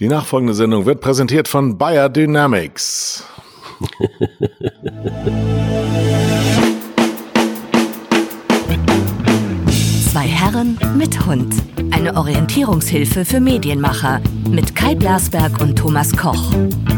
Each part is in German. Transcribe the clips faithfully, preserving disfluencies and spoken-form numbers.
Die nachfolgende Sendung wird präsentiert von Bayer Dynamics. Zwei Herren mit Hund. Eine Orientierungshilfe für Medienmacher mit Kai Blasberg und Thomas Koch.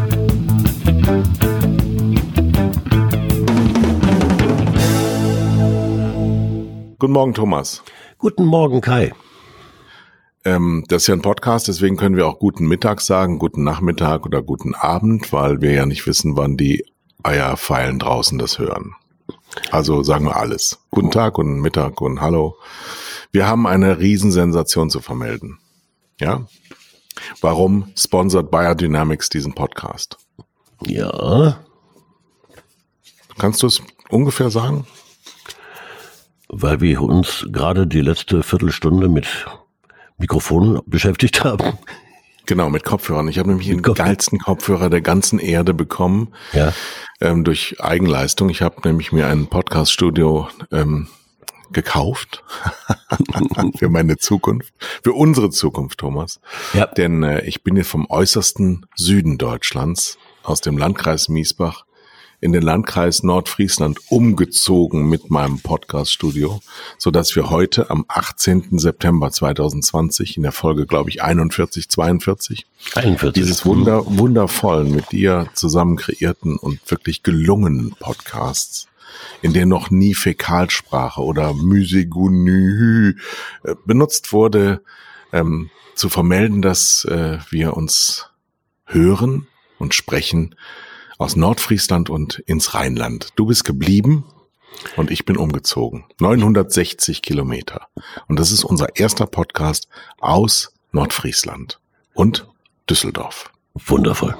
Guten Morgen, Thomas. Guten Morgen, Kai. Ähm, das ist ja ein Podcast, deswegen können wir auch guten Mittag sagen, guten Nachmittag oder guten Abend, weil wir ja nicht wissen, wann die Eierfeilen draußen das hören. Also sagen wir alles. Guten Tag, guten Mittag und hallo. Wir haben eine Riesensensation zu vermelden. Ja? Warum sponsert Bayer Dynamics diesen Podcast? Ja. Kannst du es ungefähr sagen? Weil wir uns gerade die letzte Viertelstunde mit Mikrofonen beschäftigt haben. Genau, mit Kopfhörern. Ich habe nämlich den geilsten Kopfhörer der ganzen Erde bekommen. Ja. Ähm, durch Eigenleistung. Ich habe nämlich mir ein Podcast-Studio ähm, gekauft. Für meine Zukunft. Für unsere Zukunft, Thomas. Ja. Denn äh, ich bin hier vom äußersten Süden Deutschlands, aus dem Landkreis Miesbach, in den Landkreis Nordfriesland umgezogen mit meinem Podcast-Studio, so dass wir heute am achtzehnten September zweitausendzwanzig in der Folge, glaube ich, einundvierzig, zweiundvierzig, einundvierzig dieses wunder, wundervollen, mit dir zusammen kreierten und wirklich gelungenen Podcasts, in der noch nie Fäkalsprache oder Musegunü äh, benutzt wurde, ähm, zu vermelden, dass äh, wir uns hören und sprechen aus Nordfriesland und ins Rheinland. Du bist geblieben und ich bin umgezogen. neunhundertsechzig Kilometer. Und das ist unser erster Podcast aus Nordfriesland und Düsseldorf. Wundervoll.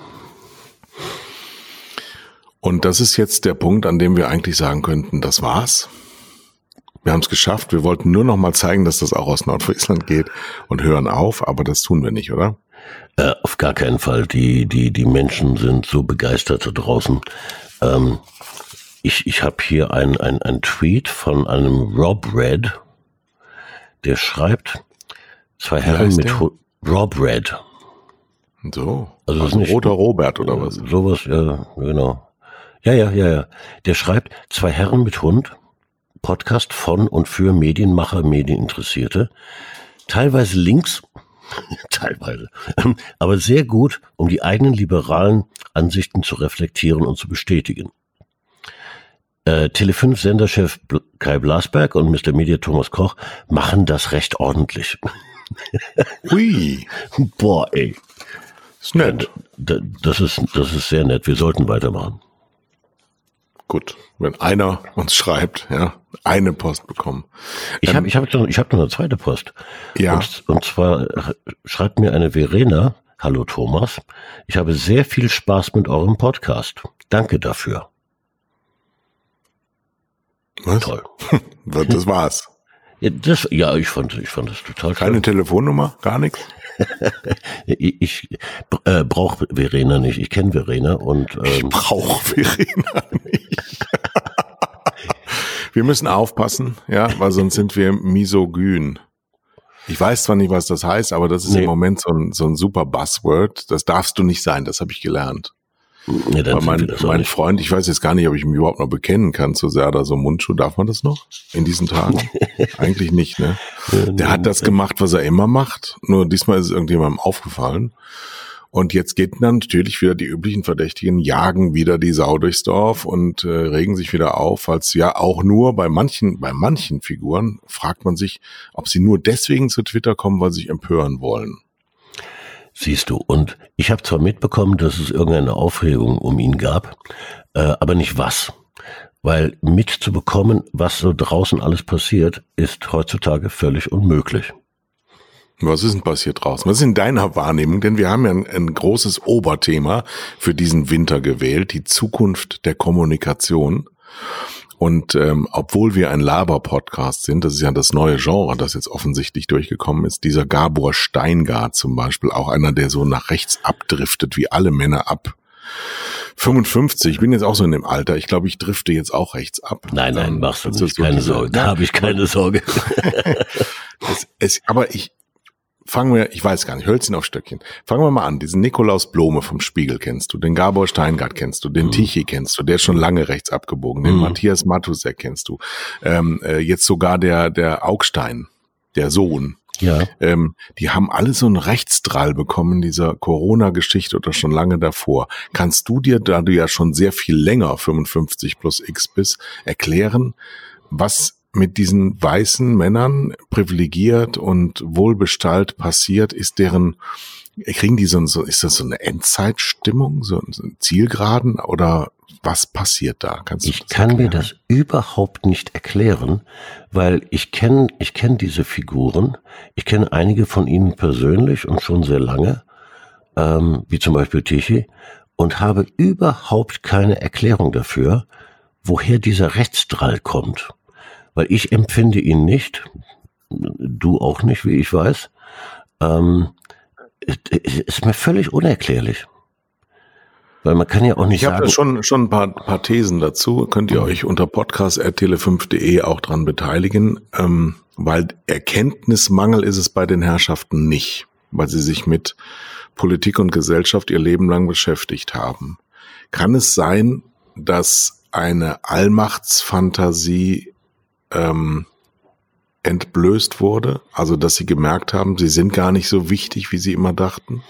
Und das ist jetzt der Punkt, an dem wir eigentlich sagen könnten, das war's. Wir haben es geschafft. Wir wollten nur noch mal zeigen, dass das auch aus Nordfriesland geht und hören auf, aber das tun wir nicht, oder? Äh, auf gar keinen Fall. Die die die Menschen sind so begeistert da draußen. Ähm, ich ich habe hier ein ein ein Tweet von einem Rob Red, der schreibt: Zwei Herren mit Hu- Rob Red. So, Also, also nicht, roter Robert oder was? Sowas, ja, genau. Ja, ja, ja, ja. Der schreibt: Zwei Herren mit Hund, Podcast von und für Medienmacher, Medieninteressierte, teilweise links. Teilweise. Aber sehr gut, um die eigenen liberalen Ansichten zu reflektieren und zu bestätigen. Äh, Tele fünf Senderchef Bl- Kai Blasberg und Mister Media Thomas Koch machen das recht ordentlich. Hui. Boah, ey. Ist nett. D- Das ist, das ist sehr nett. Wir sollten weitermachen. Gut, wenn einer uns schreibt, ja, eine Post bekommen. Ich Ähm, habe ich hab noch, ich hab noch eine zweite Post. Ja. Und, und zwar schreibt mir eine Verena: Hallo Thomas, ich habe sehr viel Spaß mit eurem Podcast. Danke dafür. Was? Toll. Das war's. Ja, das, ja, ich fand, ich fand das total Keine schön. Telefonnummer, gar nichts. Ich, ich äh, brauche Verena nicht. Ich kenne Verena und Ich ähm, brauche Verena nicht. Wir müssen aufpassen, ja, weil sonst sind wir misogyn. Ich weiß zwar nicht, was das heißt, aber das ist Nee. im Moment so ein, so ein super Buzzword. Das darfst du nicht sein, das habe ich gelernt. ja, dann Weil sind mein, wir das auch mein nicht. Freund, ich weiß jetzt gar nicht, ob ich mich überhaupt noch bekennen kann zu Serda so Mundschuh. Darf man das noch in diesen Tagen? Eigentlich nicht, ne? Der hat das gemacht, was er immer macht. Nur diesmal ist es irgendjemandem aufgefallen. Und jetzt geht dann natürlich wieder die üblichen Verdächtigen, jagen wieder die Sau durchs Dorf und äh, regen sich wieder auf, als ja auch nur bei manchen, bei manchen Figuren fragt man sich, ob sie nur deswegen zu Twitter kommen, weil sie sich empören wollen. Siehst du, und ich habe zwar mitbekommen, dass es irgendeine Aufregung um ihn gab, äh, aber nicht was. Weil mitzubekommen, was so draußen alles passiert, ist heutzutage völlig unmöglich. Was ist denn passiert draußen? Was ist in deiner Wahrnehmung? Denn wir haben ja ein, ein großes Oberthema für diesen Winter gewählt, die Zukunft der Kommunikation. Und ähm, obwohl wir ein Laber-Podcast sind, das ist ja das neue Genre, das jetzt offensichtlich durchgekommen ist, dieser Gabor Steingart zum Beispiel, auch einer, der so nach rechts abdriftet, wie alle Männer ab fünfundfünfzig, ich bin jetzt auch so in dem Alter, ich glaube, ich drifte jetzt auch rechts ab. Nein, nein, Ähm, machst du also nicht, so keine diese- Sorge, da habe ich keine Sorge. es, es, aber ich, fangen wir, ich weiß gar nicht, Hölzchen auf Stöckchen. Fangen wir mal an. Diesen Nikolaus Blome vom Spiegel kennst du, den Gabor Steingart kennst du, den mhm. Tichy kennst du, der ist schon lange rechts abgebogen, den mhm. Matthias Matusek kennst du, ähm, äh, jetzt sogar der der Augstein, der Sohn. Ja. Ähm, die haben alle so einen Rechtsdrall bekommen in dieser Corona-Geschichte oder schon lange davor. Kannst du dir, da du ja schon sehr viel länger fünfundfünfzig plus X bist, erklären, was mit diesen weißen Männern privilegiert und wohlbestallt passiert? Ist deren, kriegen die so, so ist das so eine Endzeitstimmung, so, so ein Zielgeraden oder was passiert da? Kannst du ich kann erklären? Mir das überhaupt nicht erklären, weil ich kenne ich kenne diese Figuren, ich kenne einige von ihnen persönlich und schon sehr lange, ähm, wie zum Beispiel Tichy, und habe überhaupt keine Erklärung dafür, woher dieser Rechtsdrall kommt. Weil ich empfinde ihn nicht, du auch nicht, wie ich weiß, ähm, ist mir völlig unerklärlich. Weil man kann ja auch nicht ich sagen... Ich habe da schon, schon ein paar, paar Thesen dazu. Könnt ihr euch unter podcast at tele fünf punkt de auch dran beteiligen. Ähm, weil Erkenntnismangel ist es bei den Herrschaften nicht. Weil sie sich mit Politik und Gesellschaft ihr Leben lang beschäftigt haben. Kann es sein, dass eine Allmachtsfantasie ähm, entblößt wurde? Also, dass sie gemerkt haben, sie sind gar nicht so wichtig, wie sie immer dachten?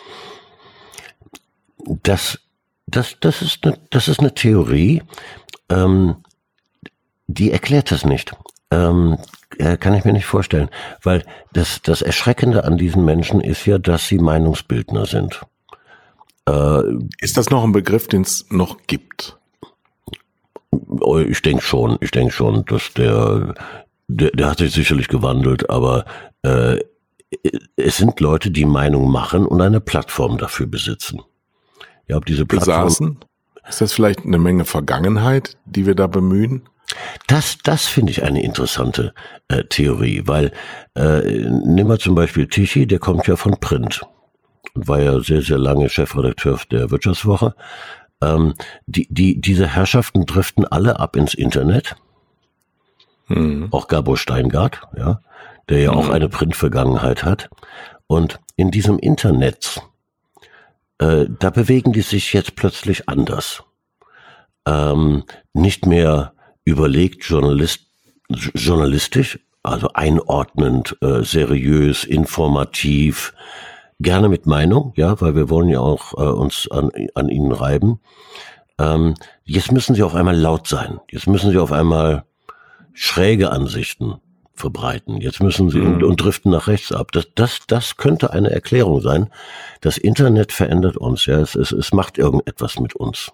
Das... Das, das ist eine, das ist eine Theorie, ähm, die erklärt das nicht. Ähm, kann ich mir nicht vorstellen, weil das, das Erschreckende an diesen Menschen ist ja, dass sie Meinungsbildner sind. Äh, ist das noch ein Begriff, den es noch gibt? Ich denke schon, ich denke schon, dass der, der, der hat sich sicherlich gewandelt, aber äh, es sind Leute, die Meinung machen und eine Plattform dafür besitzen. Ja, ob diese Plattform besaßen? Ist das vielleicht eine Menge Vergangenheit, die wir da bemühen? Das, das finde ich eine interessante äh, Theorie, weil äh, nehmen wir zum Beispiel Tichy, der kommt ja von Print und war ja sehr, sehr lange Chefredakteur der Wirtschaftswoche. Ähm, die, die, diese Herrschaften driften alle ab ins Internet. Mhm. Auch Gabor Steingart, ja, der ja mhm. auch eine Print-Vergangenheit hat. Und in diesem Internet da bewegen die sich jetzt plötzlich anders. Ähm, nicht mehr überlegt journalist, journalistisch, also einordnend, äh, seriös, informativ, gerne mit Meinung, ja, weil wir wollen ja auch äh, uns an, an ihnen reiben. Ähm, jetzt müssen sie auf einmal laut sein. Jetzt müssen sie auf einmal schräge Ansichten verbreiten. Jetzt müssen sie mhm. und, und driften nach rechts ab. Das, das, das könnte eine Erklärung sein. Das Internet verändert uns. Ja, es, es, es macht irgendetwas mit uns.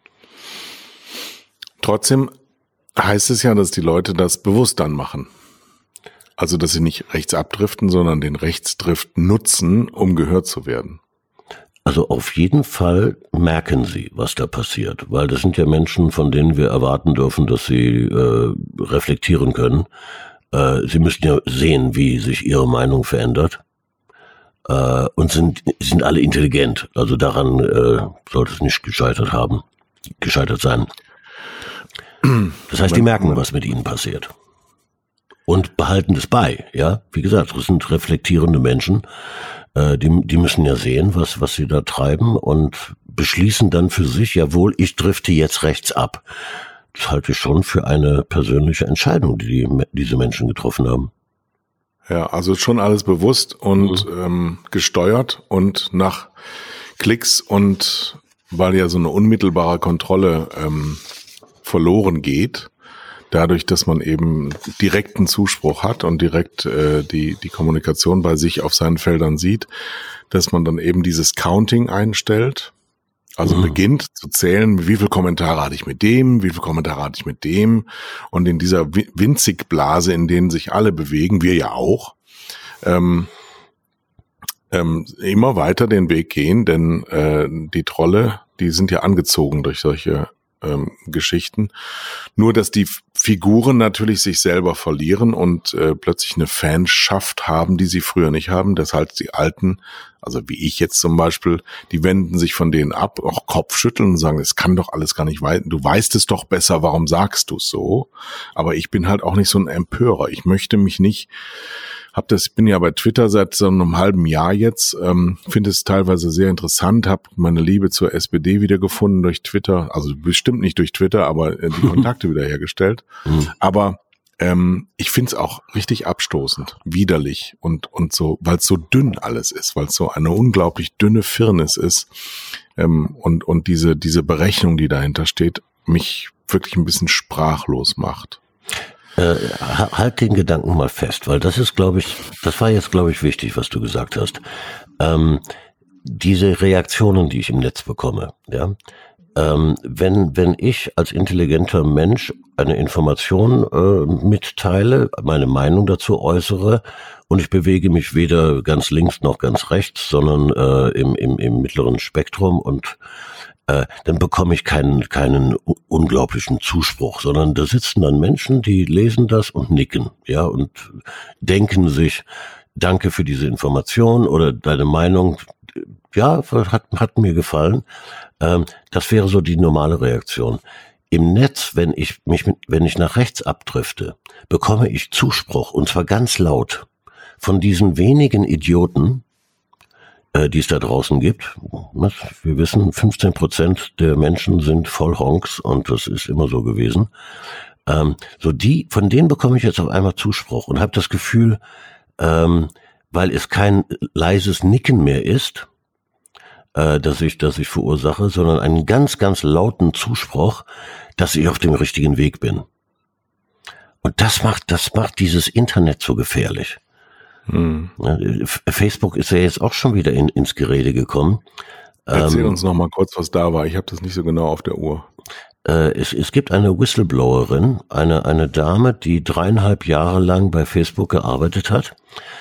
Trotzdem heißt es ja, dass die Leute das bewusst dann machen. Also, dass sie nicht rechts abdriften, sondern den Rechtsdrift nutzen, um gehört zu werden. Also auf jeden Fall merken sie, was da passiert, weil das sind ja Menschen, von denen wir erwarten dürfen, dass sie äh, reflektieren können. Sie müssen ja sehen, wie sich ihre Meinung verändert, äh, und sind sind alle intelligent. Also daran äh, sollte es nicht gescheitert haben, gescheitert sein. Das heißt, die merken, was mit ihnen passiert und behalten das bei. Ja, wie gesagt, das sind reflektierende Menschen. Äh, die die müssen ja sehen, was was sie da treiben und beschließen dann für sich: Jawohl, ich drifte jetzt rechts ab. Das halte ich schon für eine persönliche Entscheidung, die, die diese Menschen getroffen haben. Ja, also schon alles bewusst und mhm. ähm, gesteuert und nach Klicks, und weil ja so eine unmittelbare Kontrolle ähm, verloren geht, dadurch, dass man eben direkten Zuspruch hat und direkt äh, die die Kommunikation bei sich auf seinen Feldern sieht, dass man dann eben dieses Counting einstellt. Also mhm. beginnt zu zählen, wie viele Kommentare hatte ich mit dem, wie viele Kommentare hatte ich mit dem. Und in dieser winzig Blase, in denen sich alle bewegen, wir ja auch, ähm, ähm, immer weiter den Weg gehen, denn äh, die Trolle, die sind ja angezogen durch solche ähm, Geschichten. Nur, dass die Figuren natürlich sich selber verlieren und äh, plötzlich eine Fanschaft haben, die sie früher nicht haben. Das heißt, die Alten, also wie ich jetzt zum Beispiel, die wenden sich von denen ab, auch Kopfschütteln und sagen, es kann doch alles gar nicht weiter. Du weißt es doch besser, warum sagst du es so? Aber ich bin halt auch nicht so ein Empörer. Ich möchte mich nicht hab das, bin ja bei Twitter seit so einem halben Jahr jetzt, ähm, finde es teilweise sehr interessant, habe meine Liebe zur S P D wiedergefunden durch Twitter, also bestimmt nicht durch Twitter, aber äh, die Kontakte wiederhergestellt. Mhm. Aber ähm, ich finde es auch richtig abstoßend, widerlich und und so, weil es so dünn alles ist, weil es so eine unglaublich dünne Firnis ist ähm, und und diese diese Berechnung, die dahinter steht, mich wirklich ein bisschen sprachlos macht. Äh, halt den Gedanken mal fest, weil das ist, glaube ich, das war jetzt, glaube ich, wichtig, was du gesagt hast. Ähm, diese Reaktionen, die ich im Netz bekomme, ja, ähm, wenn wenn ich als intelligenter Mensch eine Information äh, mitteile, meine Meinung dazu äußere und ich bewege mich weder ganz links noch ganz rechts, sondern äh, im, im, im mittleren Spektrum und äh, dann bekomme ich keinen keinen unglaublichen Zuspruch, sondern da sitzen dann Menschen, die lesen das und nicken, ja, und denken sich, danke für diese Information oder deine Meinung, ja, hat, hat mir gefallen. Ähm, das wäre so die normale Reaktion. Im Netz, wenn ich mich, mit, wenn ich nach rechts abdrifte, bekomme ich Zuspruch und zwar ganz laut von diesen wenigen Idioten, äh, die es da draußen gibt. Was? Wir wissen, fünfzehn Prozent der Menschen sind voll Honks und das ist immer so gewesen. Ähm, so die, von denen bekomme ich jetzt auf einmal Zuspruch und habe das Gefühl, ähm, weil es kein leises Nicken mehr ist, äh, dass ich, dass ich verursache, sondern einen ganz, ganz lauten Zuspruch, dass ich auf dem richtigen Weg bin. Und das macht, das macht dieses Internet so gefährlich. Hm. Facebook ist ja jetzt auch schon wieder in, ins Gerede gekommen. Erzähl ähm, uns noch mal kurz, was da war. Ich habe das nicht so genau auf der Uhr. Äh, es, es gibt eine Whistleblowerin, eine, eine Dame, die dreieinhalb Jahre lang bei Facebook gearbeitet hat.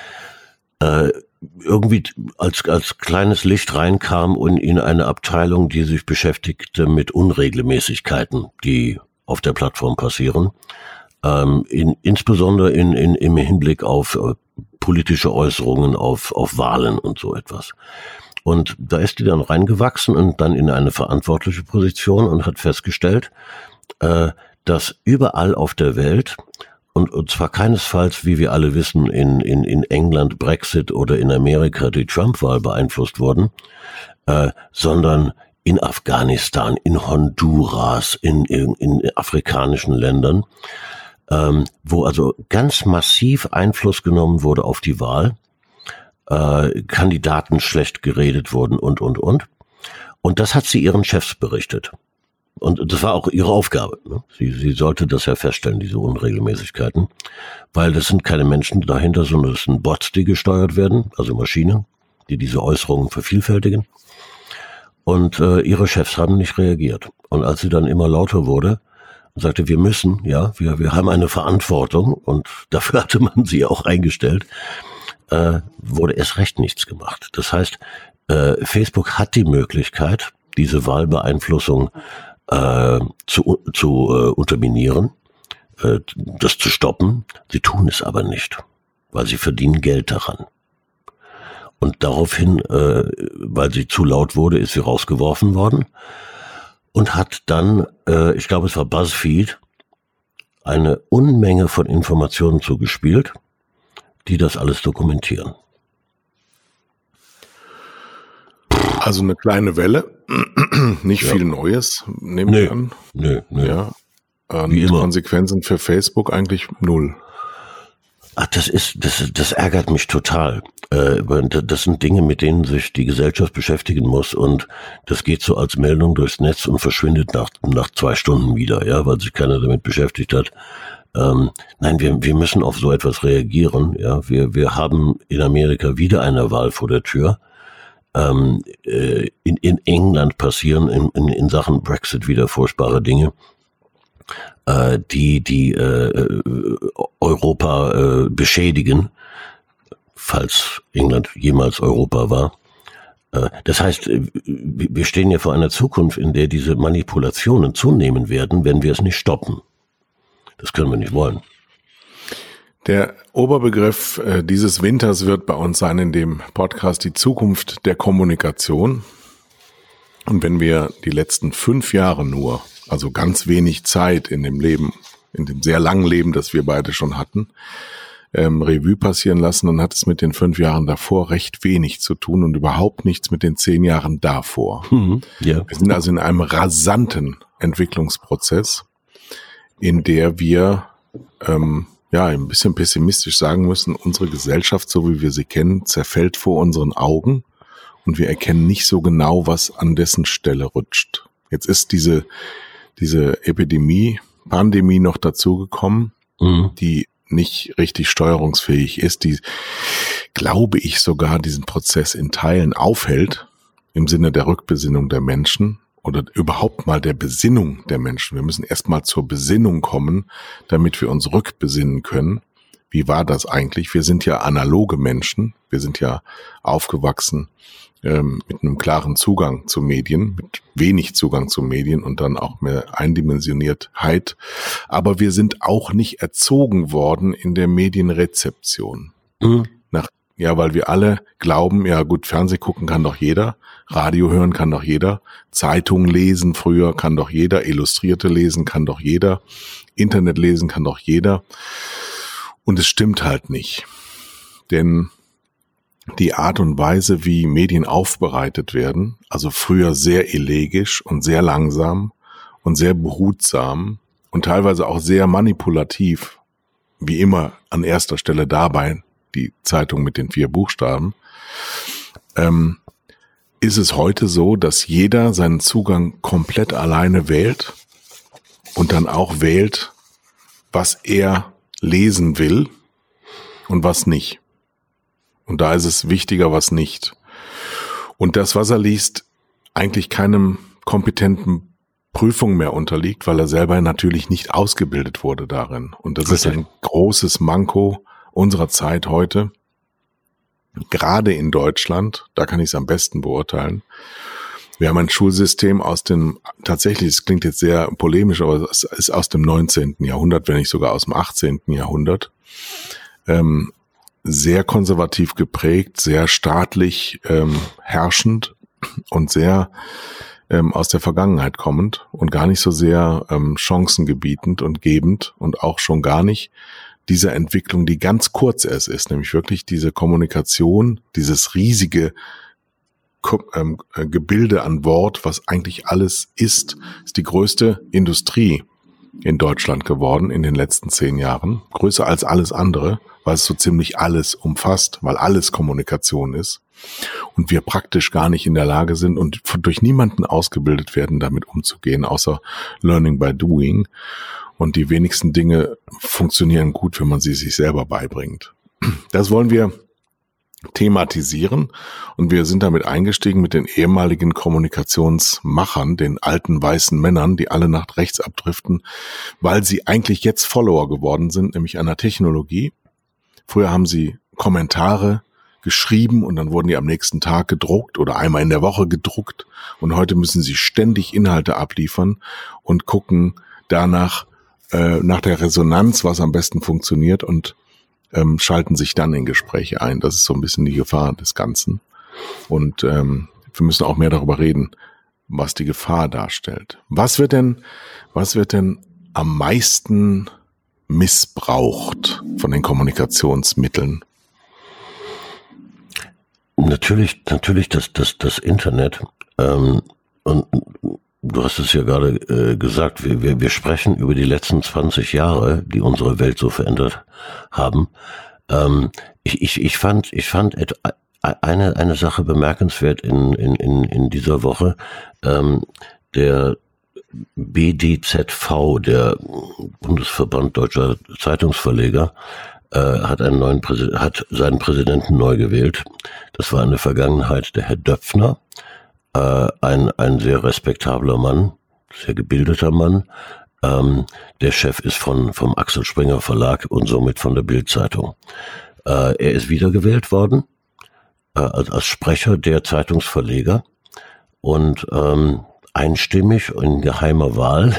Äh, irgendwie als als kleines Licht reinkam und in eine Abteilung, die sich beschäftigte mit Unregelmäßigkeiten, die auf der Plattform passieren, ähm, in, insbesondere in, in im Hinblick auf äh, politische Äußerungen, auf auf Wahlen und so etwas. Und da ist die dann reingewachsen und dann in eine verantwortliche Position und hat festgestellt, äh, dass überall auf der Welt Und, und zwar keinesfalls, wie wir alle wissen, in, in, in England Brexit oder in Amerika die Trump-Wahl beeinflusst wurden, äh, sondern in Afghanistan, in Honduras, in, in, in afrikanischen Ländern, ähm, wo also ganz massiv Einfluss genommen wurde auf die Wahl, äh, Kandidaten schlecht geredet wurden und, und, und. Und das hat sie ihren Chefs berichtet. Und das war auch ihre Aufgabe. Ne? Sie, sie sollte das ja feststellen, diese Unregelmäßigkeiten, weil das sind keine Menschen dahinter, sondern das sind Bots, die gesteuert werden, also Maschinen, die diese Äußerungen vervielfältigen. Und äh, ihre Chefs haben nicht reagiert. Und als sie dann immer lauter wurde und sagte, wir müssen, ja, wir, wir haben eine Verantwortung und dafür hatte man sie auch eingestellt, äh, wurde erst recht nichts gemacht. Das heißt, äh, Facebook hat die Möglichkeit, diese Wahlbeeinflussung Äh, zu, zu äh, unterminieren, äh, das zu stoppen. Sie tun es aber nicht, weil sie verdienen Geld daran. Und daraufhin, äh, weil sie zu laut wurde, ist sie rausgeworfen worden und hat dann, äh, ich glaube es war BuzzFeed, eine Unmenge von Informationen zugespielt, die das alles dokumentieren. Also eine kleine Welle, nicht ja. viel Neues, nehme nö, ich an. Nö, nö. Ja. Und Wie immer. Konsequenzen für Facebook eigentlich null. Ach, das ist, das, das ärgert mich total. Äh, das sind Dinge, mit denen sich die Gesellschaft beschäftigen muss und das geht so als Meldung durchs Netz und verschwindet nach, nach zwei Stunden wieder, ja, weil sich keiner damit beschäftigt hat. Ähm, nein, wir, wir müssen auf so etwas reagieren, ja. Wir, wir haben in Amerika wieder eine Wahl vor der Tür. Ähm, äh, in, in England passieren in, in, in Sachen Brexit wieder furchtbare Dinge, äh, die, die äh, Europa äh, beschädigen, falls England jemals Europa war. Äh, das heißt, wir stehen ja vor einer Zukunft, in der diese Manipulationen zunehmen werden, wenn wir es nicht stoppen. Das können wir nicht wollen. Der Oberbegriff äh, dieses Winters wird bei uns sein in dem Podcast die Zukunft der Kommunikation. Und wenn wir die letzten fünf Jahre nur, also ganz wenig Zeit in dem Leben, in dem sehr langen Leben, das wir beide schon hatten, ähm, Revue passieren lassen, dann hat es mit den fünf Jahren davor recht wenig zu tun und überhaupt nichts mit den zehn Jahren davor. Mhm, ja. Wir sind also in einem rasanten Entwicklungsprozess, in der wir ähm, ja ein bisschen pessimistisch sagen müssen, unsere Gesellschaft, so wie wir sie kennen, zerfällt vor unseren Augen und wir erkennen nicht so genau, was an dessen Stelle rutscht. Jetzt ist diese diese Epidemie, Pandemie noch dazugekommen, mhm. die nicht richtig steuerungsfähig ist, die, glaube ich, sogar diesen Prozess in Teilen aufhält, im Sinne der Rückbesinnung der Menschen oder überhaupt mal der Besinnung der Menschen. Wir müssen erstmal zur Besinnung kommen, damit wir uns rückbesinnen können. Wie war das eigentlich? Wir sind ja analoge Menschen, wir sind ja aufgewachsen ähm, mit einem klaren Zugang zu Medien, mit wenig Zugang zu Medien und dann auch mehr Eindimensioniertheit. Aber wir sind auch nicht erzogen worden in der Medienrezeption. Mhm. Nach, ja, weil wir alle glauben, ja gut, Fernseh gucken kann doch jeder, Radio hören kann doch jeder, Zeitung lesen früher kann doch jeder, Illustrierte lesen kann doch jeder, Internet lesen kann doch jeder. Und es stimmt halt nicht. Denn die Art und Weise, wie Medien aufbereitet werden, also früher sehr elegisch und sehr langsam und sehr behutsam und teilweise auch sehr manipulativ, wie immer an erster Stelle dabei die Zeitung mit den vier Buchstaben, ähm, ist es heute so, dass jeder seinen Zugang komplett alleine wählt und dann auch wählt, was er lesen will und was nicht. Und da ist es wichtiger, was nicht. Und das, was er liest, eigentlich keinem kompetenten Prüfung mehr unterliegt, weil er selber natürlich nicht ausgebildet wurde darin. Und das Richtig. Ist ein großes Manko unserer Zeit heute. Gerade in Deutschland, da kann ich es am besten beurteilen. Wir haben ein Schulsystem aus dem, tatsächlich, es klingt jetzt sehr polemisch, aber es ist aus dem neunzehnten Jahrhundert, wenn nicht sogar aus dem achtzehnten Jahrhundert. Ähm, sehr konservativ geprägt, sehr staatlich ähm, herrschend und sehr ähm, aus der Vergangenheit kommend und gar nicht so sehr ähm, chancengebietend und gebend und auch schon gar nicht dieser Entwicklung, die ganz kurz erst ist, nämlich wirklich diese Kommunikation, dieses riesige ähm, Gebilde an Wort, was eigentlich alles ist, ist die größte Industrie in Deutschland geworden in den letzten zehn Jahren. Größer als alles andere, weil es so ziemlich alles umfasst, weil alles Kommunikation ist und wir praktisch gar nicht in der Lage sind und durch niemanden ausgebildet werden, damit umzugehen, außer Learning by Doing. Und die wenigsten Dinge funktionieren gut, wenn man sie sich selber beibringt. Das wollen wir thematisieren und wir sind damit eingestiegen mit den ehemaligen Kommunikationsmachern, den alten weißen Männern, die alle nach rechts abdriften, weil sie eigentlich jetzt Follower geworden sind, nämlich einer Technologie. Früher haben sie Kommentare geschrieben und dann wurden die am nächsten Tag gedruckt oder einmal in der Woche gedruckt und heute müssen sie ständig Inhalte abliefern und gucken danach, äh, nach der Resonanz, was am besten funktioniert und ähm, schalten sich dann in Gespräche ein. Das ist so ein bisschen die Gefahr des Ganzen. Und ähm, wir müssen auch mehr darüber reden, was die Gefahr darstellt. Was wird denn, was wird denn am meisten missbraucht von den Kommunikationsmitteln? Natürlich, natürlich das, das, das Internet. Ähm, und du hast es ja gerade äh, gesagt, wir, wir, wir sprechen über die letzten zwanzig Jahre, die unsere Welt so verändert haben. Ähm, ich, ich, ich fand, ich fand et, eine, eine Sache bemerkenswert in, in, in, in dieser Woche. Ähm, der B D Z V, der Bundesverband Deutscher Zeitungsverleger, äh, hat einen neuen Präsid- hat seinen Präsidenten neu gewählt. Das war in der Vergangenheit der Herr Döpfner. Ein, ein sehr respektabler Mann, sehr gebildeter Mann. Ähm, der Chef ist von, vom Axel Springer Verlag und somit von der Bild-Zeitung. Äh, er ist wiedergewählt worden, äh, als, als Sprecher der Zeitungsverleger und ähm, einstimmig in geheimer Wahl.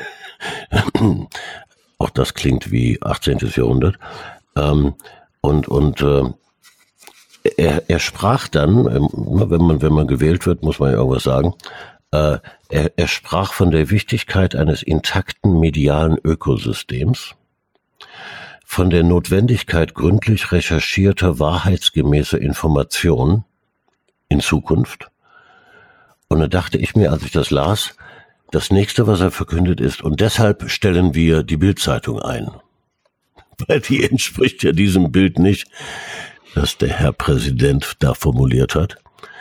Auch das klingt wie achtzehnten Jahrhundert. Ähm, und, und, äh, Er, er sprach dann, wenn man wenn man gewählt wird, muss man ja irgendwas sagen, äh, er, er sprach von der Wichtigkeit eines intakten medialen Ökosystems, von der Notwendigkeit gründlich recherchierter, wahrheitsgemäßer Information in Zukunft. Und da dachte ich mir, als ich das las, das nächste, was er verkündet ist, und deshalb stellen wir die Bild-Zeitung ein. Weil die entspricht ja diesem Bild nicht, das der Herr Präsident da formuliert hat.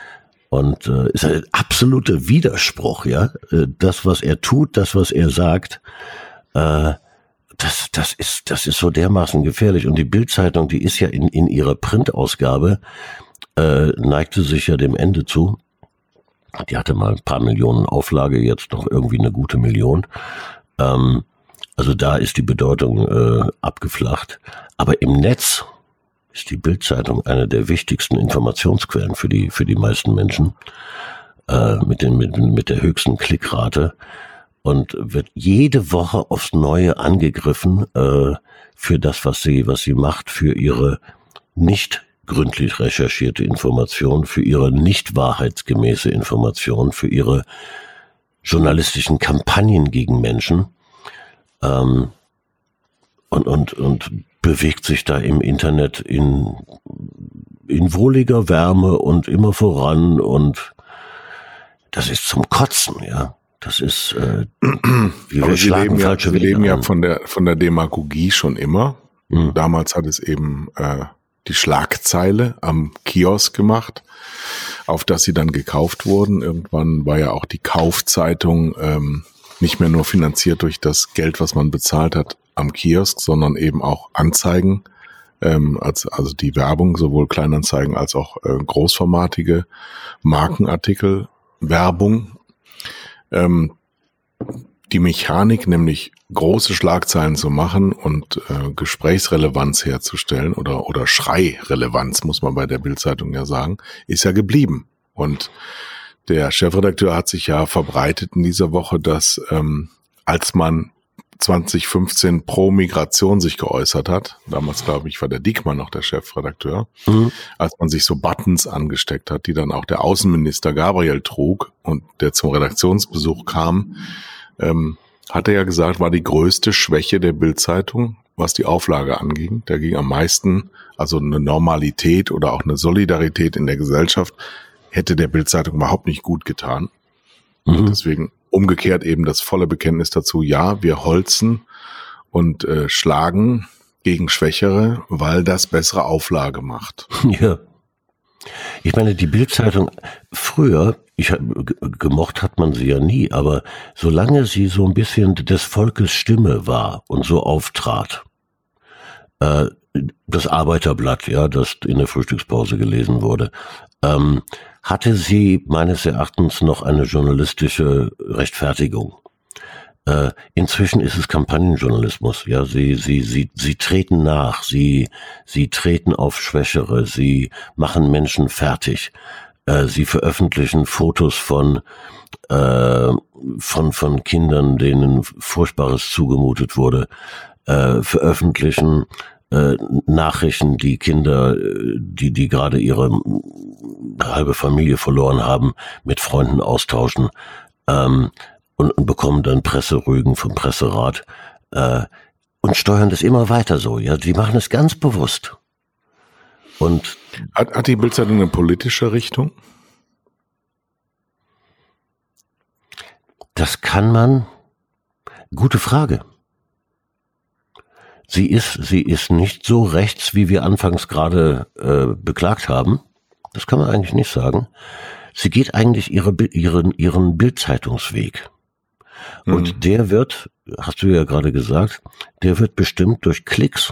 Und äh, ist ein absoluter Widerspruch, ja. Das, was er tut, das, was er sagt, äh, das, das ist, das ist so dermaßen gefährlich. Und die Bild-Zeitung, die ist ja in, in ihrer Printausgabe, äh, neigte sich ja dem Ende zu. Die hatte mal ein paar Millionen Auflage, jetzt noch irgendwie eine gute Million. Ähm, also da ist die Bedeutung äh, abgeflacht. Aber im Netz ist die Bild-Zeitung eine der wichtigsten Informationsquellen für die für die meisten Menschen, äh, mit den mit, mit der höchsten Klickrate, und wird jede Woche aufs Neue angegriffen äh, für das, was sie was sie macht, für ihre nicht gründlich recherchierte Information, für ihre nicht wahrheitsgemäße Information, für ihre journalistischen Kampagnen gegen Menschen, ähm, und und und bewegt sich da im Internet in in wohliger Wärme und immer voran, und das ist zum Kotzen, ja. Das ist äh, wie wir sie leben, ja, sie leben ja an. von der von der Demagogie schon immer. Mhm. Damals hat es eben äh, die Schlagzeile am Kiosk gemacht, auf das sie dann gekauft wurden. Irgendwann war ja auch die Kaufzeitung ähm, nicht mehr nur finanziert durch das Geld, was man bezahlt hat am Kiosk, sondern eben auch Anzeigen, ähm, als, also die Werbung, sowohl Kleinanzeigen als auch äh, großformatige Markenartikel, Werbung. Ähm, die Mechanik, nämlich große Schlagzeilen zu machen und äh, Gesprächsrelevanz herzustellen oder oder Schreirelevanz, muss man bei der Bild-Zeitung ja sagen, ist ja geblieben. Und der Chefredakteur hat sich ja verbreitet in dieser Woche, dass ähm, als man zwanzig fünfzehn pro Migration sich geäußert hat, damals glaube ich war der Diekmann noch der Chefredakteur, mhm. als man sich so Buttons angesteckt hat, die dann auch der Außenminister Gabriel trug und der zum Redaktionsbesuch kam, ähm, hat er ja gesagt, war die größte Schwäche der Bild-Zeitung, was die Auflage anging. Da ging am meisten, also eine Normalität oder auch eine Solidarität in der Gesellschaft, hätte der Bild-Zeitung überhaupt nicht gut getan. Mhm. Und deswegen umgekehrt eben das volle Bekenntnis dazu, ja, wir holzen und äh, schlagen gegen Schwächere, weil das bessere Auflage macht. Ja. Ich meine, die Bild-Zeitung früher, ich gemocht hat man sie ja nie, aber solange sie so ein bisschen des Volkes Stimme war und so auftrat, äh, das Arbeiterblatt, ja, das in der Frühstückspause gelesen wurde, ähm, hatte sie meines Erachtens noch eine journalistische Rechtfertigung. Äh, inzwischen ist es Kampagnenjournalismus. Ja, sie, sie, sie, sie treten nach, sie, sie treten auf Schwächere, sie machen Menschen fertig. Äh, sie veröffentlichen Fotos von, äh, von, von Kindern, denen Furchtbares zugemutet wurde, äh, veröffentlichen Äh, Nachrichten, die Kinder, die die gerade ihre halbe Familie verloren haben, mit Freunden austauschen, ähm, und, und bekommen dann Presserügen vom Presserat, äh, und steuern das immer weiter so. Ja, die machen es ganz bewusst. Und hat, hat die Bild-Zeitung eine politische Richtung? Das kann man. Gute Frage. Sie ist, sie ist nicht so rechts, wie wir anfangs gerade äh, beklagt haben. Das kann man eigentlich nicht sagen. Sie geht eigentlich ihre, ihren, ihren Bild-Zeitungsweg. Mhm. Und der wird, hast du ja gerade gesagt, der wird bestimmt durch Klicks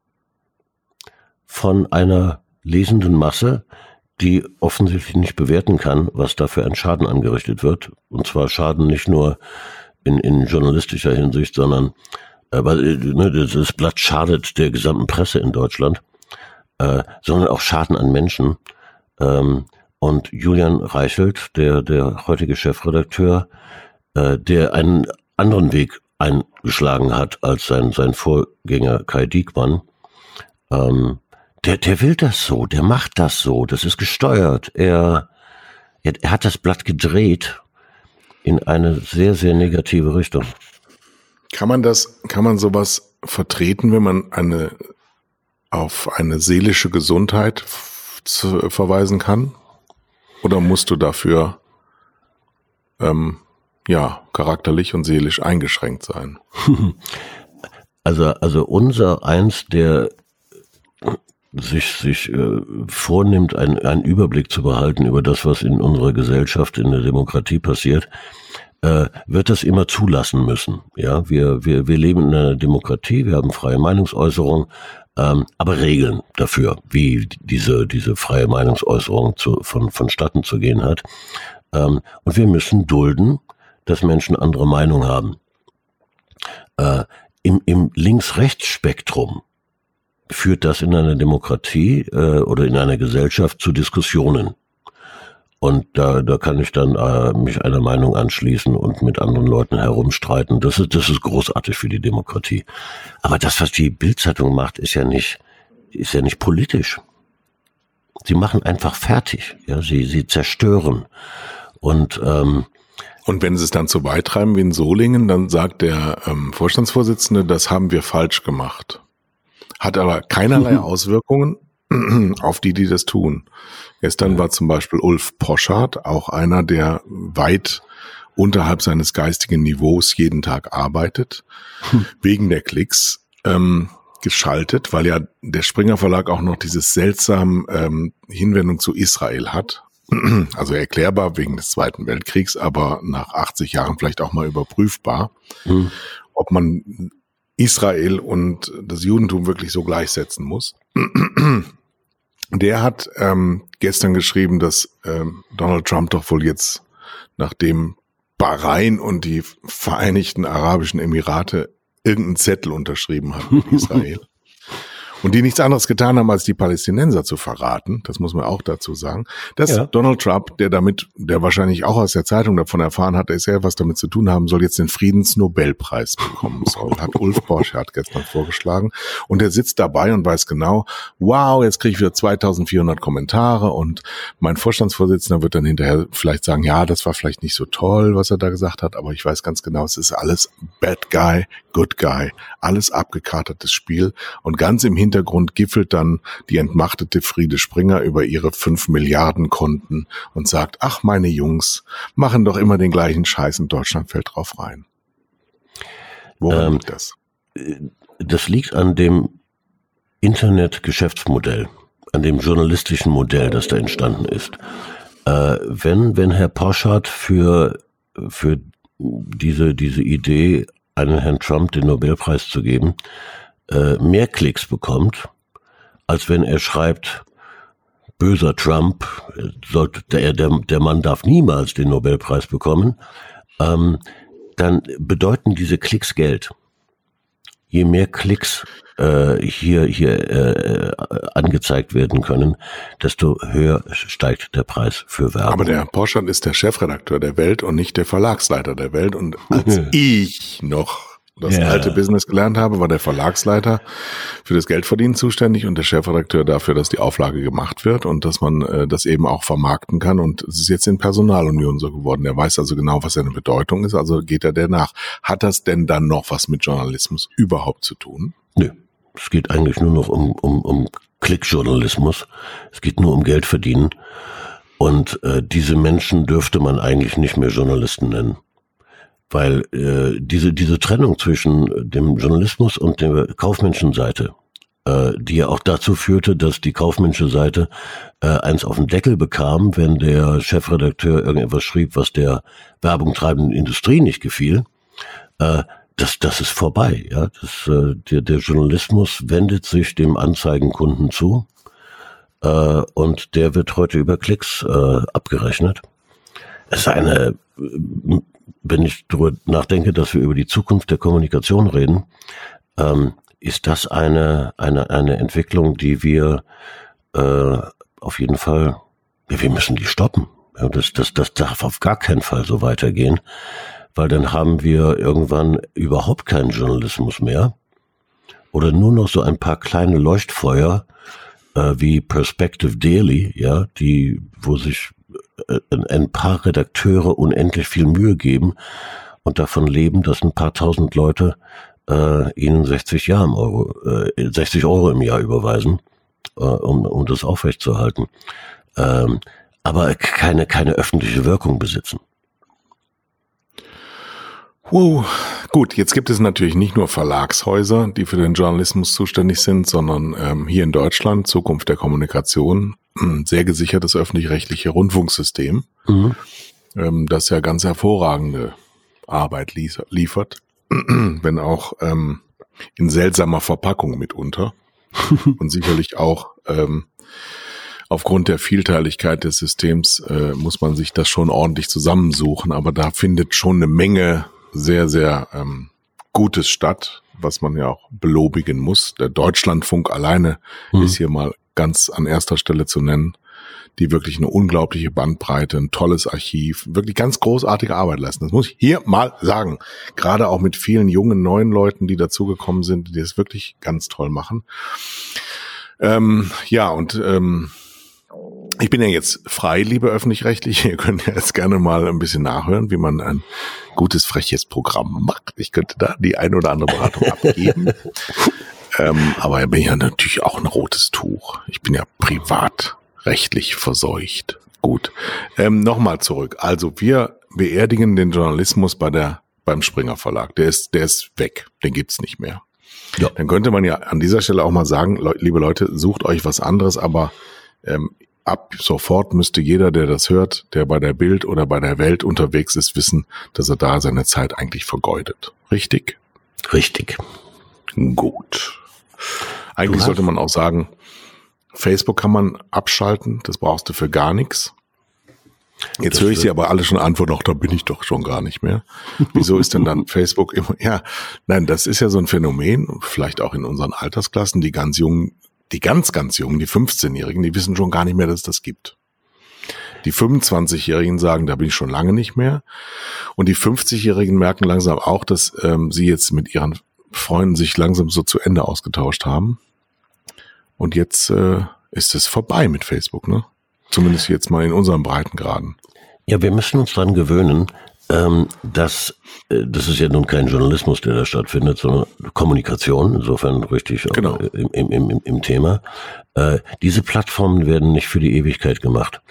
von einer lesenden Masse, die offensichtlich nicht bewerten kann, was da für ein Schaden angerichtet wird. Und zwar Schaden nicht nur in, in journalistischer Hinsicht, sondern weil ne, das Blatt schadet der gesamten Presse in Deutschland, äh, sondern auch Schaden an Menschen. Ähm, und Julian Reichelt, der der heutige Chefredakteur, äh, der einen anderen Weg eingeschlagen hat als sein sein Vorgänger Kai Diekmann, ähm, der der will das so, der macht das so, das ist gesteuert. Er er, er hat das Blatt gedreht in eine sehr sehr negative Richtung. Kann man das, kann man sowas vertreten, wenn man eine auf eine seelische Gesundheit f- zu, verweisen kann? Oder musst du dafür ähm, ja charakterlich und seelisch eingeschränkt sein? Also, also unser eins, der sich sich äh, vornimmt, einen, einen Überblick zu behalten über das, was in unserer Gesellschaft, in der Demokratie passiert, äh, wird das immer zulassen müssen. Ja, wir wir wir leben in einer Demokratie, wir haben freie Meinungsäußerung, ähm, aber Regeln dafür, wie diese diese freie Meinungsäußerung zu, von vonstatten zu gehen hat. Ähm, und wir müssen dulden, dass Menschen andere Meinung haben. Äh, im im Links-Rechts-Spektrum führt das in einer Demokratie äh, oder in einer Gesellschaft zu Diskussionen. Und da da kann ich dann äh, mich einer Meinung anschließen und mit anderen Leuten herumstreiten. Das ist das ist großartig für die Demokratie. Aber das, was die Bild-Zeitung macht, ist ja nicht ist ja nicht politisch. Sie machen einfach fertig. Ja, sie sie zerstören. Und ähm, Und wenn sie es dann so weit treiben wie in Solingen, dann sagt der ähm, Vorstandsvorsitzende, das haben wir falsch gemacht. Hat aber keinerlei Auswirkungen auf die, die das tun. Gestern war zum Beispiel Ulf Poschardt, auch einer, der weit unterhalb seines geistigen Niveaus jeden Tag arbeitet, hm. wegen der Klicks ähm, geschaltet, weil ja der Springer Verlag auch noch dieses seltsame ähm, Hinwendung zu Israel hat. Also erklärbar wegen des Zweiten Weltkriegs, aber nach achtzig Jahren vielleicht auch mal überprüfbar, hm. ob man Israel und das Judentum wirklich so gleichsetzen muss. Der hat ähm, gestern geschrieben, dass ähm, Donald Trump doch wohl jetzt, nachdem Bahrain und die Vereinigten Arabischen Emirate irgendeinen Zettel unterschrieben haben mit Israel und die nichts anderes getan haben, als die Palästinenser zu verraten, das muss man auch dazu sagen, dass ja. Donald Trump, der damit, der wahrscheinlich auch aus der Zeitung davon erfahren hat, dass er was damit zu tun haben soll, jetzt den Friedensnobelpreis bekommen soll, hat Ulf Poschardt gestern vorgeschlagen. Und er sitzt dabei und weiß genau, wow, jetzt kriege ich wieder zweitausendvierhundert Kommentare und mein Vorstandsvorsitzender wird dann hinterher vielleicht sagen, ja, das war vielleicht nicht so toll, was er da gesagt hat, aber ich weiß ganz genau, es ist alles Bad Guy, Good Guy, alles abgekartetes Spiel und ganz im Hintergrund giffelt dann die entmachtete Friede Springer über ihre fünf Milliarden Konten und sagt, ach, meine Jungs machen doch immer den gleichen Scheiß und Deutschland fällt drauf rein. Woran ähm, liegt das? Das liegt an dem Internet-Geschäftsmodell, an dem journalistischen Modell, das da entstanden ist. Äh, wenn, wenn Herr Poschardt für, für diese, diese Idee, einen Herrn Trump den Nobelpreis zu geben, äh, mehr Klicks bekommt, als wenn er schreibt, böser Trump, sollte der, der, der Mann darf niemals den Nobelpreis bekommen, ähm, dann bedeuten diese Klicks Geld. Je mehr Klicks äh, hier hier äh, angezeigt werden können, desto höher steigt der Preis für Werbung. Aber der Herr Poschardt ist der Chefredakteur der Welt und nicht der Verlagsleiter der Welt. Und als ich noch das ja. alte Business gelernt habe, war der Verlagsleiter für das Geldverdienen zuständig und der Chefredakteur dafür, dass die Auflage gemacht wird und dass man äh, das eben auch vermarkten kann. Und es ist jetzt in Personalunion so geworden. Der weiß also genau, was seine Bedeutung ist, also geht er der nach. Hat das denn dann noch was mit Journalismus überhaupt zu tun? Nö, es geht eigentlich nur noch um, um, um Klickjournalismus. Es geht nur um Geld verdienen. Und äh, diese Menschen dürfte man eigentlich nicht mehr Journalisten nennen. Weil äh, diese diese Trennung zwischen dem Journalismus und der kaufmännischen Seite, äh, die ja auch dazu führte, dass die kaufmännische Seite äh, eins auf den Deckel bekam, wenn der Chefredakteur irgendetwas schrieb, was der Werbung treibenden Industrie nicht gefiel, äh, das das ist vorbei. Ja, das, äh, der, der Journalismus wendet sich dem Anzeigenkunden zu äh, und der wird heute über Klicks äh, abgerechnet. Es ist eine Wenn ich darüber nachdenke, dass wir über die Zukunft der Kommunikation reden, ähm, ist das eine eine eine Entwicklung, die wir äh, auf jeden Fall, ja, wir müssen die stoppen. Ja, das das das darf auf gar keinen Fall so weitergehen, weil dann haben wir irgendwann überhaupt keinen Journalismus mehr oder nur noch so ein paar kleine Leuchtfeuer äh, wie Perspective Daily, ja, die wo sich ein paar Redakteure unendlich viel Mühe geben und davon leben, dass ein paar tausend Leute äh, ihnen sechzig Jahr im Euro, äh, sechzig Euro im Jahr überweisen, äh, um, um das aufrechtzuerhalten. Ähm, aber keine, keine öffentliche Wirkung besitzen. Wow. Gut, jetzt gibt es natürlich nicht nur Verlagshäuser, die für den Journalismus zuständig sind, sondern ähm, hier in Deutschland, Zukunft der Kommunikation, ein sehr gesichertes öffentlich-rechtliche Rundfunksystem, mhm. ähm, das ja ganz hervorragende Arbeit lief- liefert, wenn auch ähm, in seltsamer Verpackung mitunter und sicherlich auch ähm, aufgrund der Vielteiligkeit des Systems äh, muss man sich das schon ordentlich zusammensuchen, aber da findet schon eine Menge sehr, sehr ähm, Gutes statt, was man ja auch belobigen muss. Der Deutschlandfunk alleine mhm. ist hier mal ganz an erster Stelle zu nennen, die wirklich eine unglaubliche Bandbreite, ein tolles Archiv, wirklich ganz großartige Arbeit leisten. Das muss ich hier mal sagen. Gerade auch mit vielen jungen, neuen Leuten, die dazugekommen sind, die das wirklich ganz toll machen. Ähm, ja, und ähm, ich bin ja jetzt frei, liebe Öffentlich-Rechtliche. Ihr könnt ja jetzt gerne mal ein bisschen nachhören, wie man ein gutes, freches Programm macht. Ich könnte da die ein oder andere Beratung abgeben. ähm, aber ich bin ja natürlich auch ein rotes Tuch. Ich bin ja privatrechtlich verseucht. Gut. Ähm, Nochmal zurück. Also wir beerdigen den Journalismus bei der beim Springer Verlag. Der ist, der ist weg. Den gibt's nicht mehr. Ja. Dann könnte man ja an dieser Stelle auch mal sagen, le- liebe Leute, sucht euch was anderes, aber ähm, ab sofort müsste jeder, der das hört, der bei der Bild oder bei der Welt unterwegs ist, wissen, dass er da seine Zeit eigentlich vergeudet. Richtig? Richtig. Gut. Eigentlich sollte man auch sagen, Facebook kann man abschalten, das brauchst du für gar nichts. Jetzt das höre ich Sie aber alle schon antworten, ach, da bin ich doch schon gar nicht mehr. Wieso ist denn dann Facebook immer, ja, nein, das ist ja so ein Phänomen, vielleicht auch in unseren Altersklassen, die ganz jungen, die ganz, ganz jungen, die fünfzehnjährigen, die wissen schon gar nicht mehr, dass es das gibt. Die fünfundzwanzigjährigen sagen, da bin ich schon lange nicht mehr. Und die fünfzigjährigen merken langsam auch, dass ähm, sie jetzt mit ihren Freunden sich langsam so zu Ende ausgetauscht haben. Und jetzt äh, ist es vorbei mit Facebook, ne? Zumindest jetzt mal in unseren Breitengraden. Ja, wir müssen uns dran gewöhnen, ähm, dass äh, das ist ja nun kein Journalismus, der da stattfindet, sondern Kommunikation, insofern richtig genau. im, im, im, im Thema. Äh, diese Plattformen werden nicht für die Ewigkeit gemacht.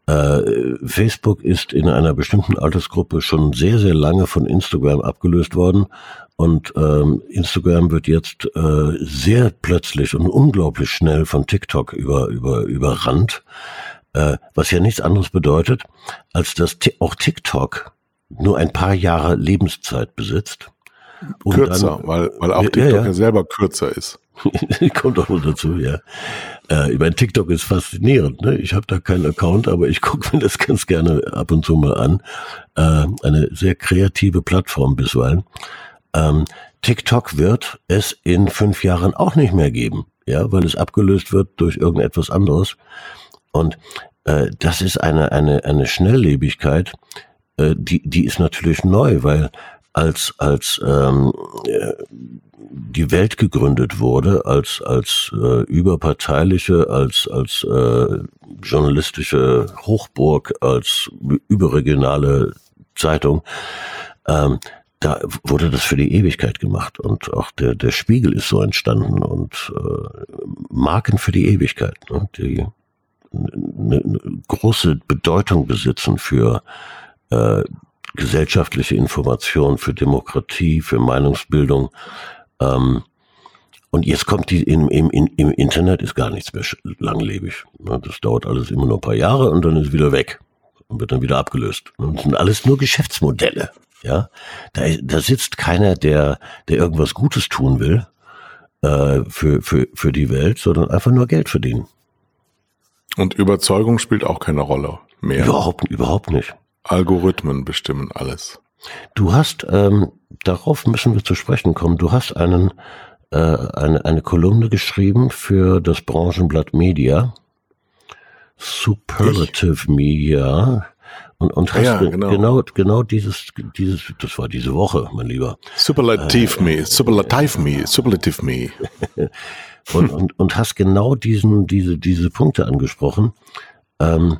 Äh, Facebook ist in einer bestimmten Altersgruppe schon sehr, sehr lange von Instagram abgelöst worden. Und ähm, Instagram wird jetzt äh, sehr plötzlich und unglaublich schnell von TikTok über, über, überrannt. Äh, was ja nichts anderes bedeutet, als dass t- auch TikTok nur ein paar Jahre Lebenszeit besitzt. Und kürzer, dann, weil, weil auch TikTok ja, ja. ja selber kürzer ist. Kommt auch noch dazu, ja. Äh, ich meine, TikTok ist faszinierend, ne? Ich habe da keinen Account, aber ich gucke mir das ganz gerne ab und zu mal an. Äh, eine sehr kreative Plattform bisweilen. Ähm, TikTok wird es in fünf Jahren auch nicht mehr geben, ja, weil es abgelöst wird durch irgendetwas anderes. Und äh, das ist eine eine eine Schnelllebigkeit, äh, die die ist natürlich neu, weil als als ähm, äh, die Welt gegründet wurde, als als äh, überparteiliche, als als äh, journalistische Hochburg, als überregionale Zeitung, ähm, da wurde das für die Ewigkeit gemacht und auch der der Spiegel ist so entstanden und äh, Marken für die Ewigkeit, ne, die eine, eine große Bedeutung besitzen für äh, gesellschaftliche Information, für Demokratie, für Meinungsbildung. Ähm, und jetzt kommt die im, im, im Internet ist gar nichts mehr langlebig. Das dauert alles immer nur ein paar Jahre und dann ist wieder weg und wird dann wieder abgelöst. Und das sind alles nur Geschäftsmodelle. Ja, da, da sitzt keiner, der, der irgendwas Gutes tun will äh, für, für, für die Welt, sondern einfach nur Geld verdienen. Und Überzeugung spielt auch keine Rolle mehr. Überhaupt, überhaupt nicht. Algorithmen bestimmen alles. Du hast, ähm, darauf müssen wir zu sprechen kommen, du hast einen, äh, eine, eine Kolumne geschrieben für das Branchenblatt Media, Superlative ich? Media, und, und hast ja, ge- genau. genau, genau dieses, dieses, das war diese Woche, mein Lieber. Superlative äh, me, Superlative me, Superlative me. und, und, und hast genau diesen, diese, diese Punkte angesprochen, ähm,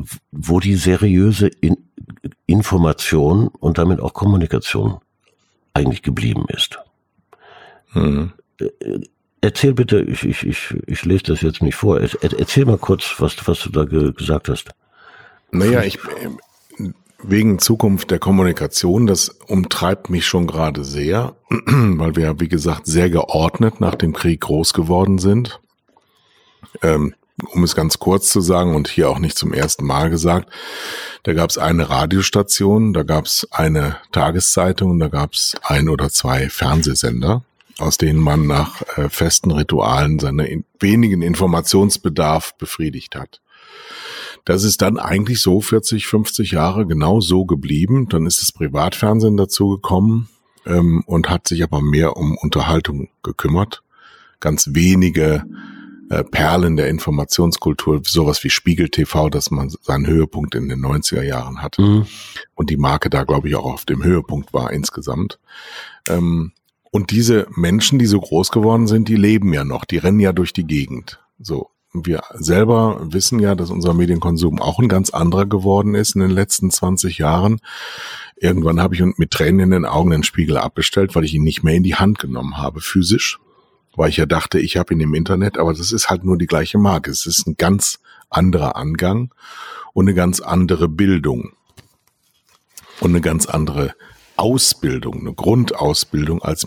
wo die seriöse In- Information und damit auch Kommunikation eigentlich geblieben ist. Mhm. Erzähl bitte, ich, ich, ich, ich lese das jetzt nicht vor, erzähl mal kurz, was, was du da ge- gesagt hast. Naja, ich, wegen Zukunft der Kommunikation, das umtreibt mich schon gerade sehr, weil wir, wie gesagt, sehr geordnet nach dem Krieg groß geworden sind. Ähm, um es ganz kurz zu sagen und hier auch nicht zum ersten Mal gesagt, da gab es eine Radiostation, da gab es eine Tageszeitung und da gab es ein oder zwei Fernsehsender, aus denen man nach äh, festen Ritualen seinen in, wenigen Informationsbedarf befriedigt hat. Das ist dann eigentlich so vierzig, fünfzig Jahre genau so geblieben. Dann ist das Privatfernsehen dazu gekommen ähm, und hat sich aber mehr um Unterhaltung gekümmert. Ganz wenige äh, Perlen der Informationskultur, sowas wie Spiegel T V, dass man seinen Höhepunkt in den neunziger Jahren hatte. Mhm. Und die Marke da, glaube ich, auch auf dem Höhepunkt war insgesamt. Ähm, und diese Menschen, die so groß geworden sind, die leben ja noch, die rennen ja durch die Gegend. So. Wir selber wissen ja, dass unser Medienkonsum auch ein ganz anderer geworden ist in den letzten zwanzig Jahren. Irgendwann habe ich mit Tränen in den Augen den Spiegel abbestellt, weil ich ihn nicht mehr in die Hand genommen habe, physisch. Weil ich ja dachte, ich habe ihn im Internet, aber das ist halt nur die gleiche Marke. Es ist ein ganz anderer Angang und eine ganz andere Bildung. Und eine ganz andere Ausbildung, eine Grundausbildung als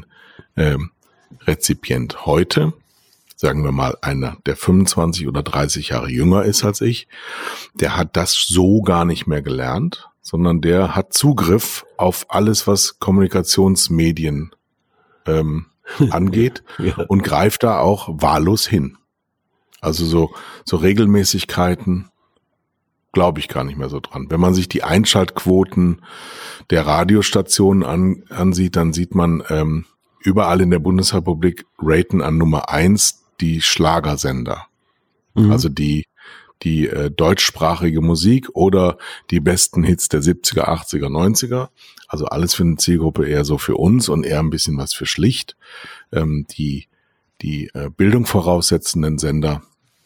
Medienrezipient. Ähm, Heute, sagen wir mal, einer, der fünfundzwanzig oder dreißig Jahre jünger ist als ich, der hat das so gar nicht mehr gelernt, sondern der hat Zugriff auf alles, was Kommunikationsmedien ähm, angeht ja. und greift da auch wahllos hin. Also so, so Regelmäßigkeiten glaube ich gar nicht mehr so dran. Wenn man sich die Einschaltquoten der Radiostationen an, ansieht, dann sieht man ähm, überall in der Bundesrepublik raten an Nummer eins die Schlagersender. Mhm. Also die die äh, deutschsprachige Musik oder die besten Hits der siebziger, achtziger, neunziger. Also alles für eine Zielgruppe eher so für uns und eher ein bisschen was für schlicht. Ähm, die die äh, Bildung voraussetzenden Sender